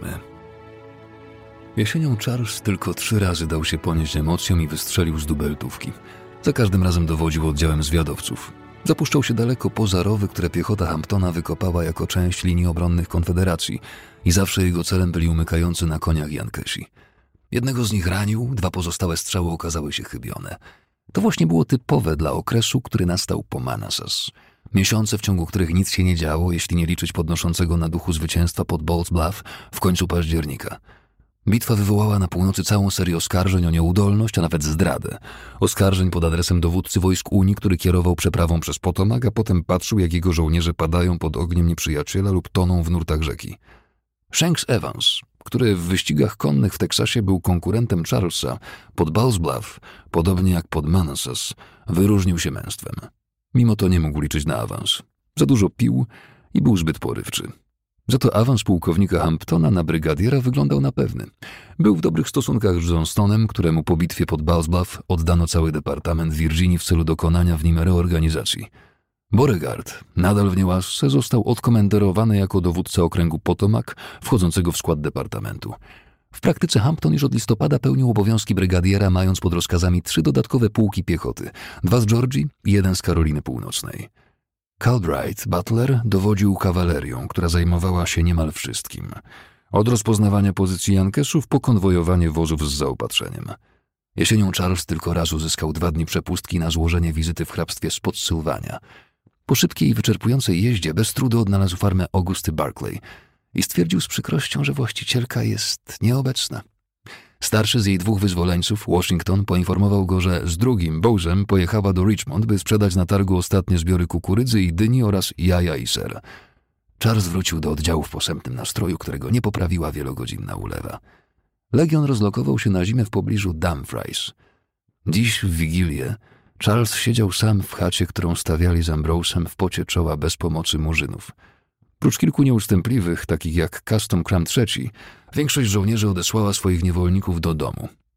Jesienią Charles tylko 3 razy dał się ponieść emocjom i wystrzelił z dubeltówki. Za każdym razem dowodził oddziałem zwiadowców. Zapuszczał się daleko poza rowy, które piechota Hamptona wykopała jako część linii obronnych Konfederacji i zawsze jego celem byli umykający na koniach Jankesi. Jednego z nich ranił, 2 pozostałe strzały okazały się chybione. To właśnie było typowe dla okresu, który nastał po Manassas. Miesiące, w ciągu których nic się nie działo, jeśli nie liczyć podnoszącego na duchu zwycięstwa pod Balls Bluff w końcu października. Bitwa wywołała na północy całą serię oskarżeń o nieudolność, a nawet zdradę. Oskarżeń pod adresem dowódcy wojsk Unii, który kierował przeprawą przez Potomac, a potem patrzył, jak jego żołnierze padają pod ogniem nieprzyjaciela lub toną w nurtach rzeki. Shanks Evans, który w wyścigach konnych w Teksasie był konkurentem Charlesa, pod Balls Bluff, podobnie jak pod Manassas, wyróżnił się męstwem. Mimo to nie mógł liczyć na awans. Za dużo pił i był zbyt porywczy. Za to awans pułkownika Hamptona na brygadiera wyglądał na pewny. Był w dobrych stosunkach z Johnstonem, któremu po bitwie pod Balls Bluff oddano cały departament Virginii w celu dokonania w nim reorganizacji. Beauregard, nadal w niełasce, został odkomenderowany jako dowódca okręgu Potomac wchodzącego w skład departamentu. W praktyce Hampton już od listopada pełnił obowiązki brygadiera, mając pod rozkazami 3 dodatkowe pułki piechoty, 2 z Georgii i 1 z Karoliny Północnej. Calbright Butler dowodził kawalerią, która zajmowała się niemal wszystkim. Od rozpoznawania pozycji Jankesów po konwojowanie wozów z zaopatrzeniem. Jesienią Charles tylko raz uzyskał 2 dni przepustki na złożenie wizyty w hrabstwie Spotsylwania. Po szybkiej i wyczerpującej jeździe bez trudu odnalazł farmę Augusty Barclay i stwierdził z przykrością, że właścicielka jest nieobecna. Starszy z jej 2 wyzwoleńców, Washington, poinformował go, że z drugim, Bowsem, pojechała do Richmond, by sprzedać na targu ostatnie zbiory kukurydzy i dyni oraz jaja i ser. Charles wrócił do oddziału w posępnym nastroju, którego nie poprawiła wielogodzinna ulewa. Legion rozlokował się na zimę w pobliżu Dumfries. Dziś w Wigilię Charles siedział sam w chacie, którą stawiali z Ambrosem w pocie czoła bez pomocy murzynów. Prócz kilku nieustępliwych, takich jak Custom Cram III, większość żołnierzy odesłała swoich niewolników do domu.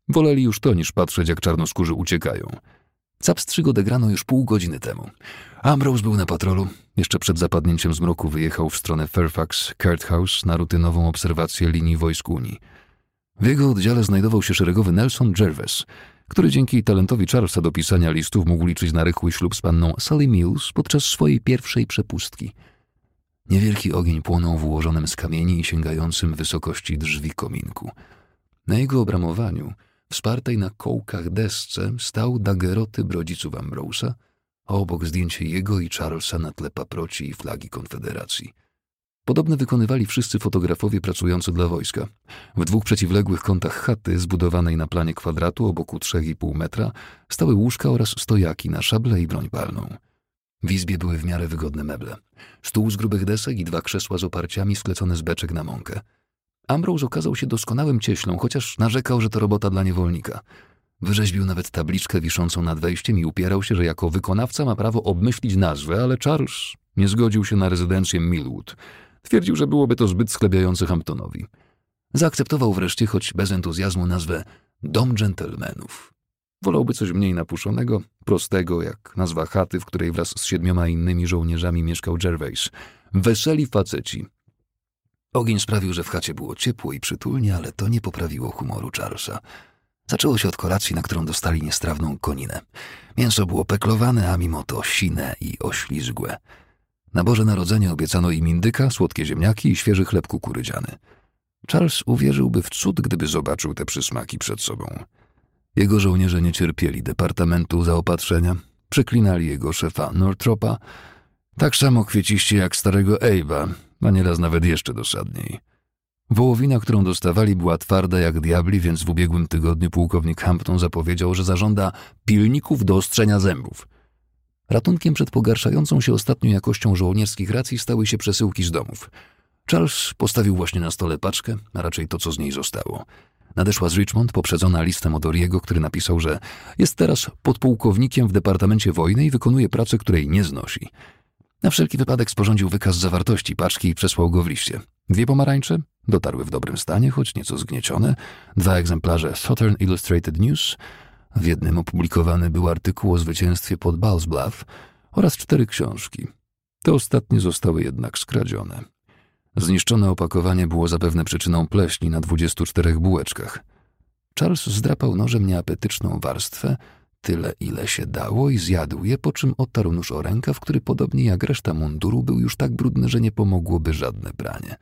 Woleli już to, niż patrzeć, jak czarnoskórzy uciekają. Capstrzyk odegrano już pół godziny temu. Ambrose był na patrolu. Jeszcze przed zapadnięciem zmroku wyjechał w stronę Fairfax Courthouse na rutynową obserwację linii wojsk Unii. W jego oddziale znajdował się szeregowy Nelson Jervis, który dzięki talentowi Charlesa do pisania listów mógł liczyć na rychły ślub z panną Sally Mills podczas swojej pierwszej przepustki. Niewielki ogień płonął w ułożonym z kamieni i sięgającym wysokości drzwi kominku. Na jego obramowaniu, wspartej na kołkach desce, stał dagerotyp rodziców Ambrose'a, a obok zdjęcie jego i Charlesa na tle paproci i flagi Konfederacji. Podobne wykonywali wszyscy fotografowie pracujący dla wojska. W 2 przeciwległych kątach chaty, zbudowanej na planie kwadratu o boku 3,5 metra, stały łóżka oraz stojaki na szable i broń palną. W izbie były w miarę wygodne meble. Stół z grubych desek i 2 krzesła z oparciami sklecone z beczek na mąkę. Ambrose okazał się doskonałym cieślą, chociaż narzekał, że to robota dla niewolnika. Wyrzeźbił nawet tabliczkę wiszącą nad wejściem i upierał się, że jako wykonawca ma prawo obmyślić nazwę, ale Charles nie zgodził się na rezydencję Millwood. Twierdził, że byłoby to zbyt sklebiające Hamptonowi. Zaakceptował wreszcie, choć bez entuzjazmu, nazwę Dom Dżentelmenów. Wolałby coś mniej napuszonego, prostego, jak nazwa chaty, w której wraz z 7 innymi żołnierzami mieszkał Gervais. Weseli faceci. Ogień sprawił, że w chacie było ciepło i przytulnie, ale to nie poprawiło humoru Charlesa. Zaczęło się od kolacji, na którą dostali niestrawną koninę. Mięso było peklowane, a mimo to sine i oślizgłe. Na Boże Narodzenie obiecano im indyka, słodkie ziemniaki i świeży chleb kukurydziany. Charles uwierzyłby w cud, gdyby zobaczył te przysmaki przed sobą. Jego żołnierze nie cierpieli Departamentu Zaopatrzenia, przeklinali jego szefa Northropa, tak samo kwieciście jak starego Abe'a, a nieraz nawet jeszcze dosadniej. Wołowina, którą dostawali, była twarda jak diabli, więc w ubiegłym tygodniu pułkownik Hampton zapowiedział, że zażąda pilników do ostrzenia zębów. Ratunkiem przed pogarszającą się ostatnio jakością żołnierskich racji stały się przesyłki z domów. Charles postawił właśnie na stole paczkę, a raczej to, co z niej zostało. Nadeszła z Richmond, poprzedzona listem od Oriego, który napisał, że jest teraz podpułkownikiem w Departamencie Wojny i wykonuje pracę, której nie znosi. Na wszelki wypadek sporządził wykaz zawartości paczki i przesłał go w liście. 2 pomarańcze dotarły w dobrym stanie, choć nieco zgniecione, 2 egzemplarze Southern Illustrated News, w jednym opublikowany był artykuł o zwycięstwie pod Ballsbluff oraz 4 książki. Te ostatnie zostały jednak skradzione. Zniszczone opakowanie było zapewne przyczyną pleśni na 24 bułeczkach. Charles zdrapał nożem nieapetyczną warstwę, tyle ile się dało, i zjadł je, po czym otarł nóż o rękaw, który podobnie jak reszta munduru był już tak brudny, że nie pomogłoby żadne pranie.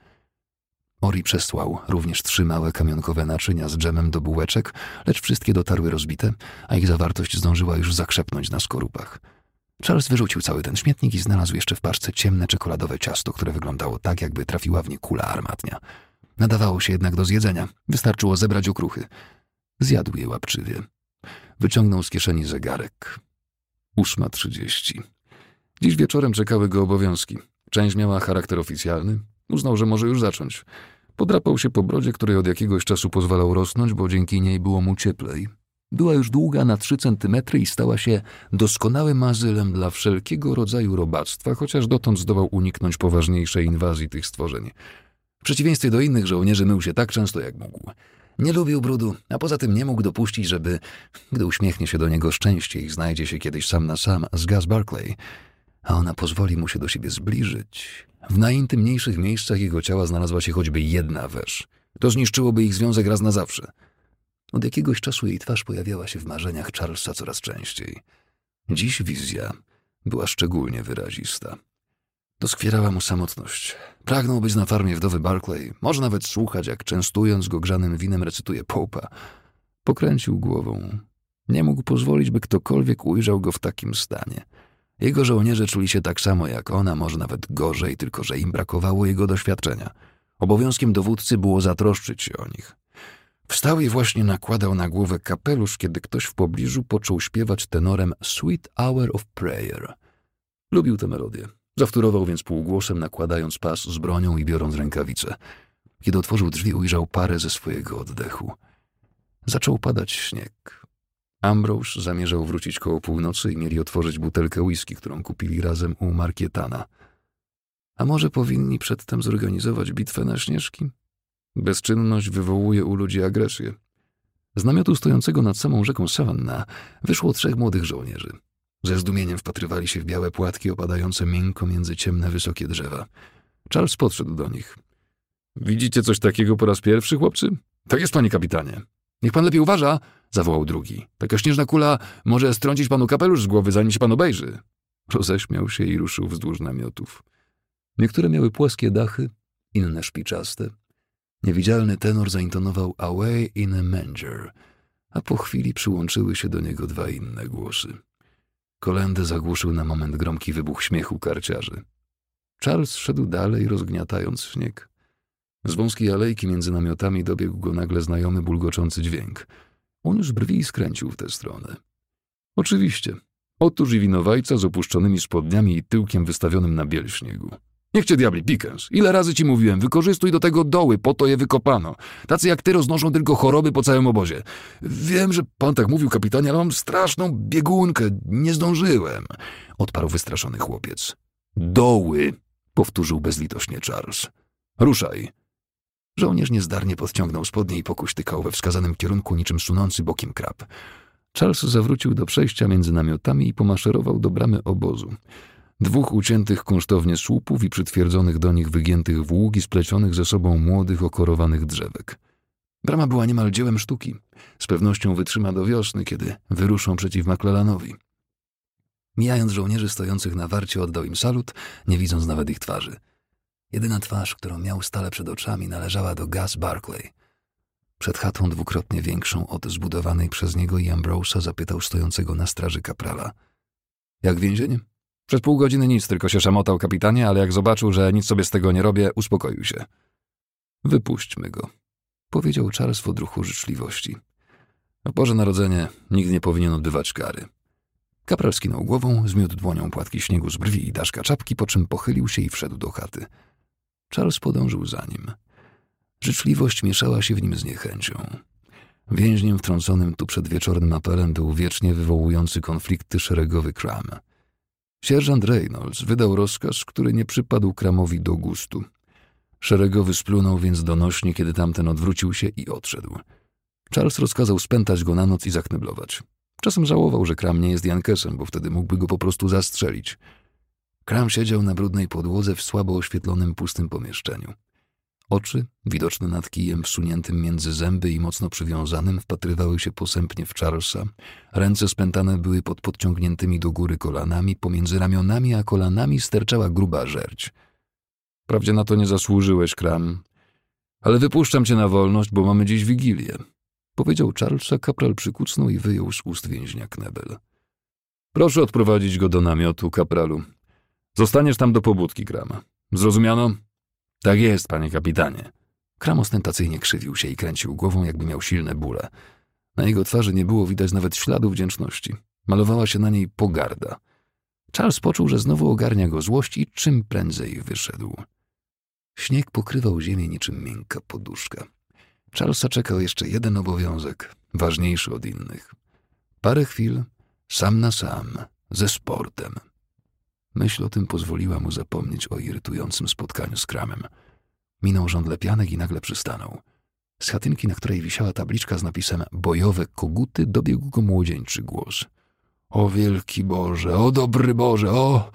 Ori przesłał również 3 małe kamionkowe naczynia z dżemem do bułeczek, lecz wszystkie dotarły rozbite, a ich zawartość zdążyła już zakrzepnąć na skorupach. Charles wyrzucił cały ten śmietnik i znalazł jeszcze w paczce ciemne czekoladowe ciasto, które wyglądało tak, jakby trafiła w nie kula armatnia. Nadawało się jednak do zjedzenia. Wystarczyło zebrać okruchy. Zjadł je łapczywie. Wyciągnął z kieszeni zegarek. 8:30. Dziś wieczorem czekały go obowiązki. Część miała charakter oficjalny. Uznał, że może już zacząć. Podrapał się po brodzie, której od jakiegoś czasu pozwalał rosnąć, bo dzięki niej było mu cieplej. Była już długa na 3 centymetry i stała się doskonałym azylem dla wszelkiego rodzaju robactwa, chociaż dotąd zdołał uniknąć poważniejszej inwazji tych stworzeń. W przeciwieństwie do innych żołnierzy mył się tak często, jak mógł. Nie lubił brudu, a poza tym nie mógł dopuścić, żeby, gdy uśmiechnie się do niego szczęście i znajdzie się kiedyś sam na sam z Gus Barclay, a ona pozwoli mu się do siebie zbliżyć, w najintymniejszych miejscach jego ciała znalazła się choćby jedna wesz. To zniszczyłoby ich związek raz na zawsze. Od jakiegoś czasu jej twarz pojawiała się w marzeniach Charlesa coraz częściej. Dziś wizja była szczególnie wyrazista. Doskwierała mu samotność. Pragnął być na farmie wdowy Barclay, może nawet słuchać, jak częstując go grzanym winem recytuje Pope'a. Pokręcił głową. Nie mógł pozwolić, by ktokolwiek ujrzał go w takim stanie. Jego żołnierze czuli się tak samo jak ona, może nawet gorzej, tylko że im brakowało jego doświadczenia. Obowiązkiem dowódcy było zatroszczyć się o nich. Wstał i właśnie nakładał na głowę kapelusz, kiedy ktoś w pobliżu począł śpiewać tenorem Sweet Hour of Prayer. Lubił tę melodię. Zawtórował więc półgłosem, nakładając pas z bronią i biorąc rękawice. Kiedy otworzył drzwi, ujrzał parę ze swojego oddechu. Zaczął padać śnieg. Ambrose zamierzał wrócić koło północy i mieli otworzyć butelkę whisky, którą kupili razem u Markietana. A może powinni przedtem zorganizować bitwę na śnieżki? Bezczynność wywołuje u ludzi agresję. Z namiotu stojącego nad samą rzeką Savannah wyszło 3 młodych żołnierzy. Ze zdumieniem wpatrywali się w białe płatki opadające miękko między ciemne, wysokie drzewa. Charles podszedł do nich. Widzicie coś takiego po raz pierwszy, chłopcy? Tak jest, panie kapitanie. Niech pan lepiej uważa, zawołał drugi. Taka śnieżna kula może strącić panu kapelusz z głowy, zanim się pan obejrzy. Roześmiał się i ruszył wzdłuż namiotów. Niektóre miały płaskie dachy, inne szpiczaste. Niewidzialny tenor zaintonował Away in a Manger, a po chwili przyłączyły się do niego 2 inne głosy. Kolędę zagłuszył na moment gromki wybuch śmiechu karciarzy. Charles szedł dalej, rozgniatając śnieg. Z wąskiej alejki między namiotami dobiegł go nagle znajomy bulgoczący dźwięk. Uniósł brwi i skręcił w tę stronę. Oczywiście. Otóż i winowajca z opuszczonymi spodniami i tyłkiem wystawionym na biel śniegu. Niech cię diabli, Pickens. Ile razy ci mówiłem, wykorzystuj do tego doły, po to je wykopano. Tacy jak ty roznoszą tylko choroby po całym obozie. Wiem, że pan tak mówił, kapitanie, ale mam straszną biegunkę. Nie zdążyłem. Odparł wystraszony chłopiec. Doły, powtórzył bezlitośnie Charles. Ruszaj. Żołnierz niezdarnie podciągnął spodnie i pokuśtykał we wskazanym kierunku niczym sunący bokiem krab. Charles zawrócił do przejścia między namiotami i pomaszerował do bramy obozu. 2 uciętych kunsztownie słupów i przytwierdzonych do nich wygiętych włóg i splecionych ze sobą młodych, okorowanych drzewek. Brama była niemal dziełem sztuki. Z pewnością wytrzyma do wiosny, kiedy wyruszą przeciw McClellanowi. Mijając żołnierzy stojących na warcie, oddał im salut, nie widząc nawet ich twarzy. Jedyna twarz, którą miał stale przed oczami, należała do Gus Barclay. Przed chatą 2-krotnie większą od zbudowanej przez niego i Ambrose'a zapytał stojącego na straży kaprala. Jak więzienie? Przez pół godziny nic, tylko się szamotał, kapitanie, ale jak zobaczył, że nic sobie z tego nie robię, uspokoił się. Wypuśćmy go, powiedział Charles w odruchu życzliwości. W Boże Narodzenie nikt nie powinien odbywać kary. Kapral skinął głową, zmiótł dłonią płatki śniegu z brwi i daszka czapki, po czym pochylił się i wszedł do chaty. Charles podążył za nim. Życzliwość mieszała się w nim z niechęcią. Więźniem wtrąconym tu przed wieczornym apelem był wiecznie wywołujący konflikty szeregowy Cram. Sierżant Reynolds wydał rozkaz, który nie przypadł Cramowi do gustu. Szeregowy splunął więc donośnie, kiedy tamten odwrócił się i odszedł. Charles rozkazał spętać go na noc i zakneblować. Czasem żałował, że Cram nie jest Jankesem, bo wtedy mógłby go po prostu zastrzelić. Cram siedział na brudnej podłodze w słabo oświetlonym, pustym pomieszczeniu. Oczy, widoczne nad kijem wsuniętym między zęby i mocno przywiązanym, wpatrywały się posępnie w Charlesa. Ręce spętane były pod podciągniętymi do góry kolanami, pomiędzy ramionami a kolanami sterczała gruba żerć. Wprawdzie na to nie zasłużyłeś, Cram, ale wypuszczam cię na wolność, bo mamy dziś Wigilię, powiedział Charles, a kapral przykucnął i wyjął z ust więźnia knebel. Proszę odprowadzić go do namiotu, kapralu. Zostaniesz tam do pobudki, Cram. Zrozumiano? Tak jest, panie kapitanie. Cram ostentacyjnie krzywił się i kręcił głową, jakby miał silne bóle. Na jego twarzy nie było widać nawet śladu wdzięczności. Malowała się na niej pogarda. Charles poczuł, że znowu ogarnia go złość i czym prędzej wyszedł. Śnieg pokrywał ziemię niczym miękka poduszka. Charlesa czekał jeszcze jeden obowiązek, ważniejszy od innych. Parę chwil, sam na sam, ze sportem. Myśl o tym pozwoliła mu zapomnieć o irytującym spotkaniu z Cramem. Minął rząd lepianek i nagle przystanął. Z chatynki, na której wisiała tabliczka z napisem „Bojowe koguty”, dobiegł go młodzieńczy głos. O wielki Boże, o dobry Boże,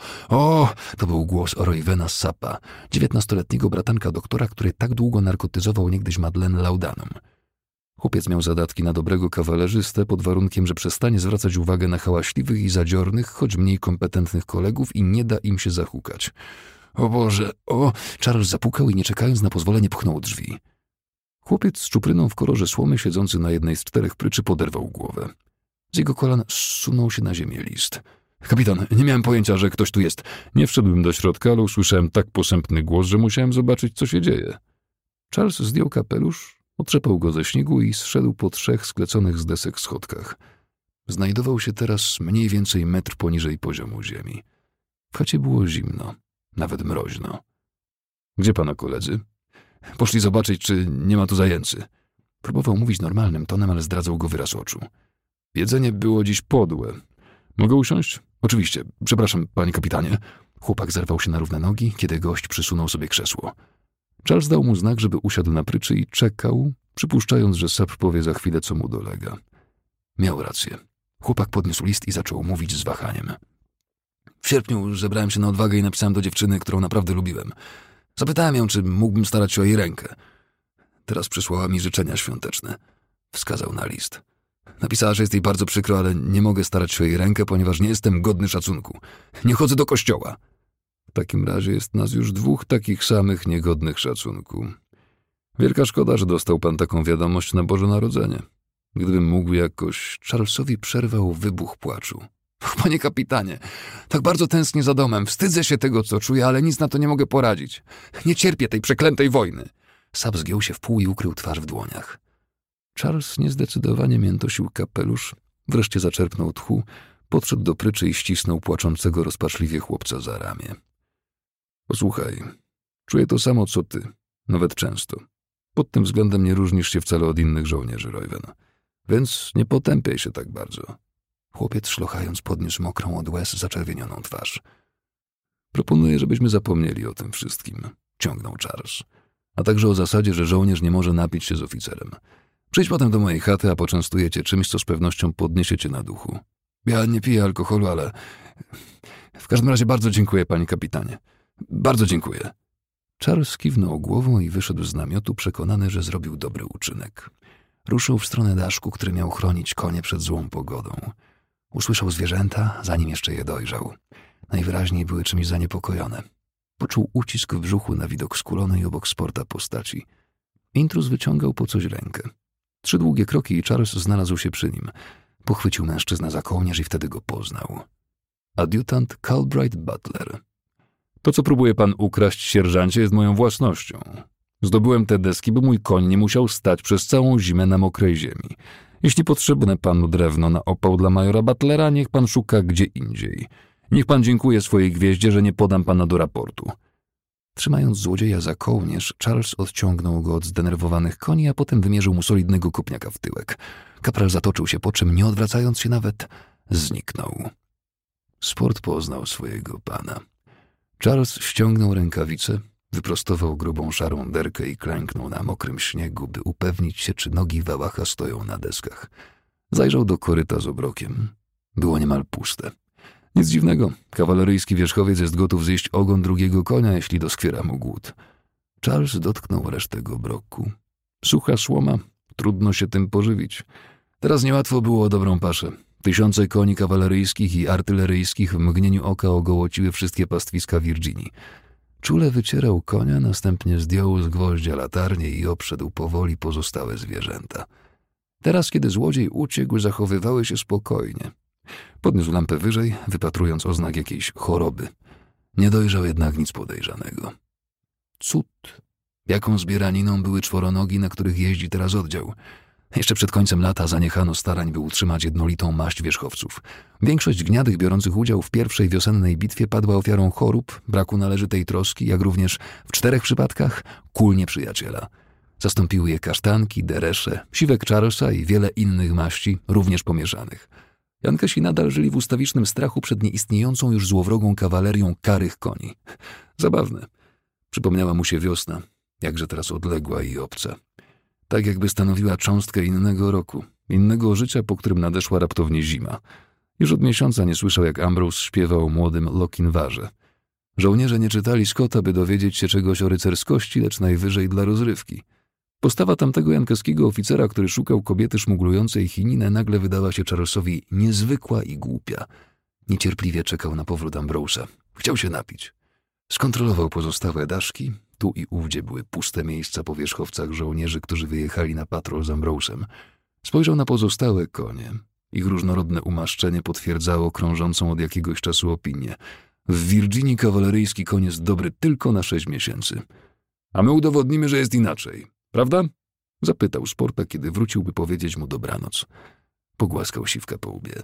o! To był głos Roywena Sappa, 19-letniego bratanka doktora, który tak długo narkotyzował niegdyś Madeleine Laudanum. Chłopiec miał zadatki na dobrego kawalerzystę pod warunkiem, że przestanie zwracać uwagę na hałaśliwych i zadziornych, choć mniej kompetentnych kolegów i nie da im się zahukać. O Boże, o! Charles zapukał i nie czekając na pozwolenie pchnął drzwi. Chłopiec z czupryną w kolorze słomy, siedzący na jednej z 4 pryczy, poderwał głowę. Z jego kolan zsunął się na ziemię list. Kapitan, nie miałem pojęcia, że ktoś tu jest. Nie wszedłem do środka, ale usłyszałem tak posępny głos, że musiałem zobaczyć, co się dzieje. Charles zdjął kapelusz, otrzepał go ze śniegu i zszedł po 3 skleconych z desek schodkach. Znajdował się teraz mniej więcej metr poniżej poziomu ziemi. W chacie było zimno, nawet mroźno. Gdzie pana koledzy? Poszli zobaczyć, czy nie ma tu zajęcy. Próbował mówić normalnym tonem, ale zdradzał go wyraz oczu. Jedzenie było dziś podłe. Mogę usiąść? Oczywiście. Przepraszam, panie kapitanie. Chłopak zerwał się na równe nogi, kiedy gość przysunął sobie krzesło. Charles dał mu znak, żeby usiadł na pryczy i czekał, przypuszczając, że Sap powie za chwilę, co mu dolega. Miał rację. Chłopak podniósł list i zaczął mówić z wahaniem. W sierpniu zebrałem się na odwagę i napisałem do dziewczyny, którą naprawdę lubiłem. Zapytałem ją, czy mógłbym starać się o jej rękę. Teraz przysłała mi życzenia świąteczne. Wskazał na list. Napisała, że jest jej bardzo przykro, ale nie mogę starać się o jej rękę, ponieważ nie jestem godny szacunku. Nie chodzę do kościoła. W takim razie jest nas już 2 takich samych niegodnych szacunku. Wielka szkoda, że dostał pan taką wiadomość na Boże Narodzenie. Gdybym mógł jakoś... Charlesowi przerwał wybuch płaczu. Panie kapitanie, tak bardzo tęsknię za domem. Wstydzę się tego, co czuję, ale nic na to nie mogę poradzić. Nie cierpię tej przeklętej wojny. Sap zgiął się w pół i ukrył twarz w dłoniach. Charles niezdecydowanie miętosił kapelusz, wreszcie zaczerpnął tchu, podszedł do pryczy i ścisnął płaczącego rozpaczliwie chłopca za ramię. Posłuchaj, czuję to samo, co ty, nawet często. Pod tym względem nie różnisz się wcale od innych żołnierzy, Reuven. Więc nie potępiaj się tak bardzo. Chłopiec szlochając podniósł mokrą od łez zaczerwienioną twarz. Proponuję, żebyśmy zapomnieli o tym wszystkim, ciągnął Charles. A także o zasadzie, że żołnierz nie może napić się z oficerem. Przyjdź potem do mojej chaty, a poczęstuję cię czymś, co z pewnością podniesie cię na duchu. Ja nie piję alkoholu, ale... W każdym razie bardzo dziękuję, panie kapitanie. Bardzo dziękuję. Charles kiwnął głową i wyszedł z namiotu, przekonany, że zrobił dobry uczynek. Ruszył w stronę daszku, który miał chronić konie przed złą pogodą. Usłyszał zwierzęta, zanim jeszcze je dojrzał. Najwyraźniej były czymś zaniepokojone. Poczuł ucisk w brzuchu na widok skulonej obok sporta postaci. Intruz wyciągał po coś rękę. 3 długie kroki i Charles znalazł się przy nim. Pochwycił mężczyznę za kołnierz i wtedy go poznał. Adiutant Calbright Butler. To, co próbuje pan ukraść, sierżancie, jest moją własnością. Zdobyłem te deski, by mój koń nie musiał stać przez całą zimę na mokrej ziemi. Jeśli potrzebne panu drewno na opał dla majora Butlera, niech pan szuka gdzie indziej. Niech pan dziękuje swojej gwieździe, że nie podam pana do raportu. Trzymając złodzieja za kołnierz, Charles odciągnął go od zdenerwowanych koni, a potem wymierzył mu solidnego kopniaka w tyłek. Kapral zatoczył się, po czym, nie odwracając się nawet, zniknął. Sport poznał swojego pana. Charles ściągnął rękawice, wyprostował grubą szarą derkę i klęknął na mokrym śniegu, by upewnić się, czy nogi wałacha stoją na deskach. Zajrzał do koryta z obrokiem. Było niemal puste. Nic dziwnego, kawaleryjski wierzchowiec jest gotów zjeść ogon drugiego konia, jeśli doskwiera mu głód. Charles dotknął resztę obroku. Sucha słoma, trudno się tym pożywić. Teraz niełatwo było o dobrą paszę. 1000 koni kawaleryjskich i artyleryjskich w mgnieniu oka ogołociły wszystkie pastwiska Virginii. Czule wycierał konia, następnie zdjął z gwoździa latarnię i obszedł powoli pozostałe zwierzęta. Teraz, kiedy złodziej uciekł, zachowywały się spokojnie. Podniósł lampę wyżej, wypatrując oznak jakiejś choroby. Nie dojrzał jednak nic podejrzanego. Cud! Jaką zbieraniną były czworonogi, na których jeździ teraz oddział. Jeszcze przed końcem lata zaniechano starań, by utrzymać jednolitą maść wierzchowców. Większość gniadych biorących udział w pierwszej wiosennej bitwie padła ofiarą chorób, braku należytej troski, jak również w 4 przypadkach kul nieprzyjaciela. Zastąpiły je kasztanki, deresze, siwek Charlesa i wiele innych maści, również pomieszanych. Jankesi nadal żyli w ustawicznym strachu przed nieistniejącą już złowrogą kawalerią karych koni. Zabawne. Przypomniała mu się wiosna, jakże teraz odległa i obca. Tak jakby stanowiła cząstkę innego roku, innego życia, po którym nadeszła raptownie zima. Już od miesiąca nie słyszał, jak Ambrose śpiewał o młodym Lochinvarze. Żołnierze nie czytali Scotta, by dowiedzieć się czegoś o rycerskości, lecz najwyżej dla rozrywki. Postawa tamtego jankeskiego oficera, który szukał kobiety szmuglującej chininę, nagle wydała się Charlesowi niezwykła i głupia. Niecierpliwie czekał na powrót Ambrose'a. Chciał się napić. Skontrolował pozostałe daszki. Tu i ówdzie były puste miejsca po wierzchowcach żołnierzy, którzy wyjechali na patrol z Ambrosem. Spojrzał na pozostałe konie. Ich różnorodne umaszczenie potwierdzało krążącą od jakiegoś czasu opinię. W Virginii kawaleryjski koń jest dobry tylko na 6 miesięcy. A my udowodnimy, że jest inaczej. Prawda? Zapytał Sporta, kiedy wrócił, by powiedzieć mu dobranoc. Pogłaskał siwka po łbie.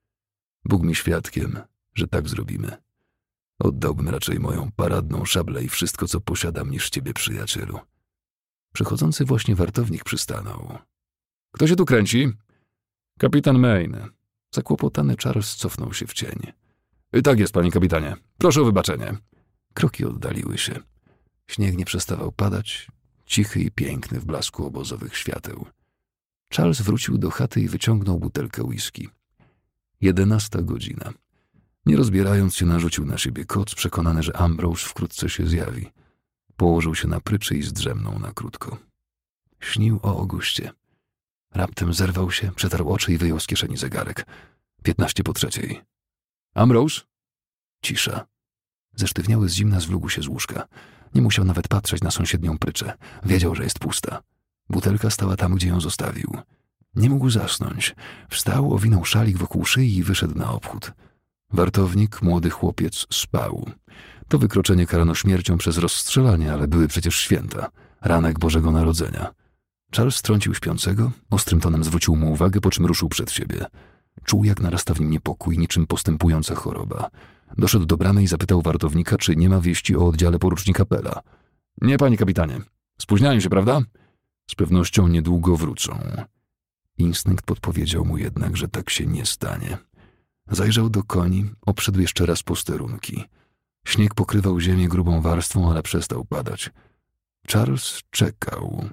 Bóg mi świadkiem, że tak zrobimy. Oddałbym raczej moją paradną szablę i wszystko, co posiadam, niż ciebie, przyjacielu. Przechodzący właśnie wartownik przystanął. Kto się tu kręci? Kapitan Maine. Zakłopotany Charles cofnął się w cień. Tak jest, panie kapitanie. Proszę o wybaczenie. Kroki oddaliły się. Śnieg nie przestawał padać. cichy i piękny w blasku obozowych świateł. Charles wrócił do chaty i wyciągnął butelkę whisky. 11 godzina. Nie rozbierając się, narzucił na siebie koc, przekonany, że Ambrose wkrótce się zjawi. Położył się na pryczy i zdrzemnął na krótko. Śnił o Augustie. Raptem zerwał się, przetarł oczy i wyjął z kieszeni zegarek. 2:15. Ambrose? Cisza. Zesztywniały z zimna zwlógł się z łóżka. Nie musiał nawet patrzeć na sąsiednią pryczę. Wiedział, że jest pusta. Butelka stała tam, gdzie ją zostawił. Nie mógł zasnąć. Wstał, owinął szalik wokół szyi i wyszedł na obchód. Wartownik, młody chłopiec, spał. To wykroczenie karano śmiercią przez rozstrzelanie, ale były przecież święta. Ranek Bożego Narodzenia. Charles strącił śpiącego, ostrym tonem zwrócił mu uwagę, po czym ruszył przed siebie. Czuł, jak narasta w nim niepokój, niczym postępująca choroba. Doszedł do bramy i zapytał wartownika, czy nie ma wieści o oddziale porucznika Pella. Nie, panie kapitanie. Spóźniają się, prawda? Z pewnością niedługo wrócą. Instynkt podpowiedział mu jednak, że tak się nie stanie. Zajrzał do koni, obszedł jeszcze raz posterunki. Śnieg pokrywał ziemię grubą warstwą, ale przestał padać. Charles czekał.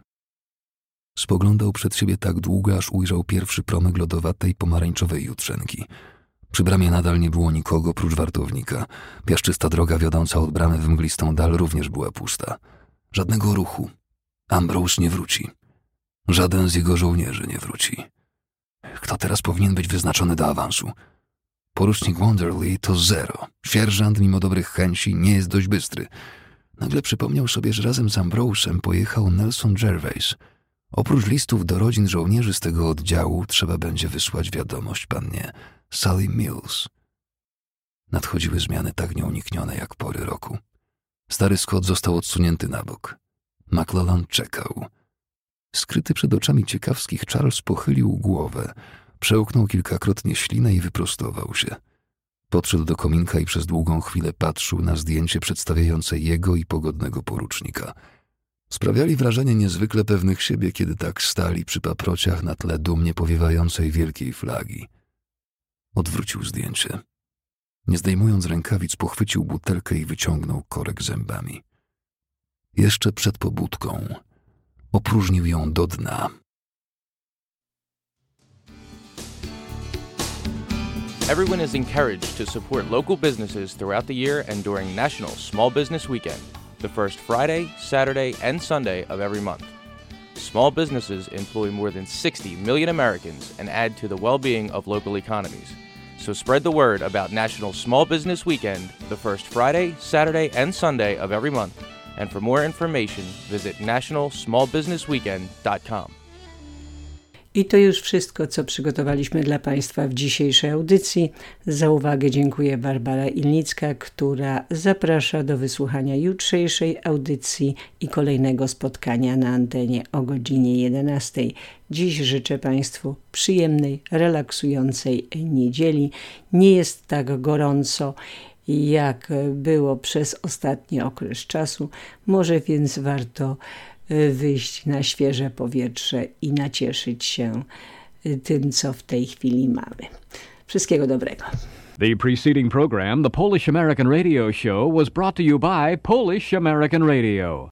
Spoglądał przed siebie tak długo, aż ujrzał pierwszy promyk lodowatej pomarańczowej jutrzenki. Przy bramie nadal nie było nikogo prócz wartownika. Piaszczysta droga wiodąca od bramy w mglistą dal również była pusta. Żadnego ruchu. Ambrose nie wróci. Żaden z jego żołnierzy nie wróci. Kto teraz powinien być wyznaczony do awansu? Porucznik Wanderley to 0. Sierżant, mimo dobrych chęci, nie jest dość bystry. Nagle przypomniał sobie, że razem z Ambrose'em pojechał Nelson Gervais. Oprócz listów do rodzin żołnierzy z tego oddziału trzeba będzie wysłać wiadomość pannie Sally Mills. Nadchodziły zmiany tak nieuniknione jak pory roku. Stary Scott został odsunięty na bok. McClellan czekał. Skryty przed oczami ciekawskich, Charles pochylił głowę, przełknął kilkakrotnie ślinę i wyprostował się. Podszedł do kominka i przez długą chwilę patrzył na zdjęcie przedstawiające jego i pogodnego porucznika. Sprawiali wrażenie niezwykle pewnych siebie, kiedy tak stali przy paprociach na tle dumnie powiewającej wielkiej flagi. Odwrócił zdjęcie. Nie zdejmując rękawic, pochwycił butelkę i wyciągnął korek zębami. Jeszcze przed pobudką opróżnił ją do dna. Everyone is encouraged to support local businesses throughout the year and during National Small Business Weekend, the first Friday, Saturday, and Sunday of every month. Small businesses employ more than 60 million Americans and add to the well-being of local economies. So spread the word about National Small Business Weekend, the first Friday, Saturday, and Sunday of every month. And for more information, visit nationalsmallbusinessweekend.com. I to już wszystko, co przygotowaliśmy dla Państwa w dzisiejszej audycji. Za uwagę dziękuję Barbara Ilnicka, która zaprasza do wysłuchania jutrzejszej audycji i kolejnego spotkania na antenie o godzinie 11. Dziś życzę Państwu przyjemnej, relaksującej niedzieli. Nie jest tak gorąco, jak było przez ostatni okres czasu. Może więc warto wyjść na świeże powietrze i nacieszyć się tym, co w tej chwili mamy. Wszystkiego dobrego. The preceding program, the Polish American Radio Show, was brought to you by Polish American Radio.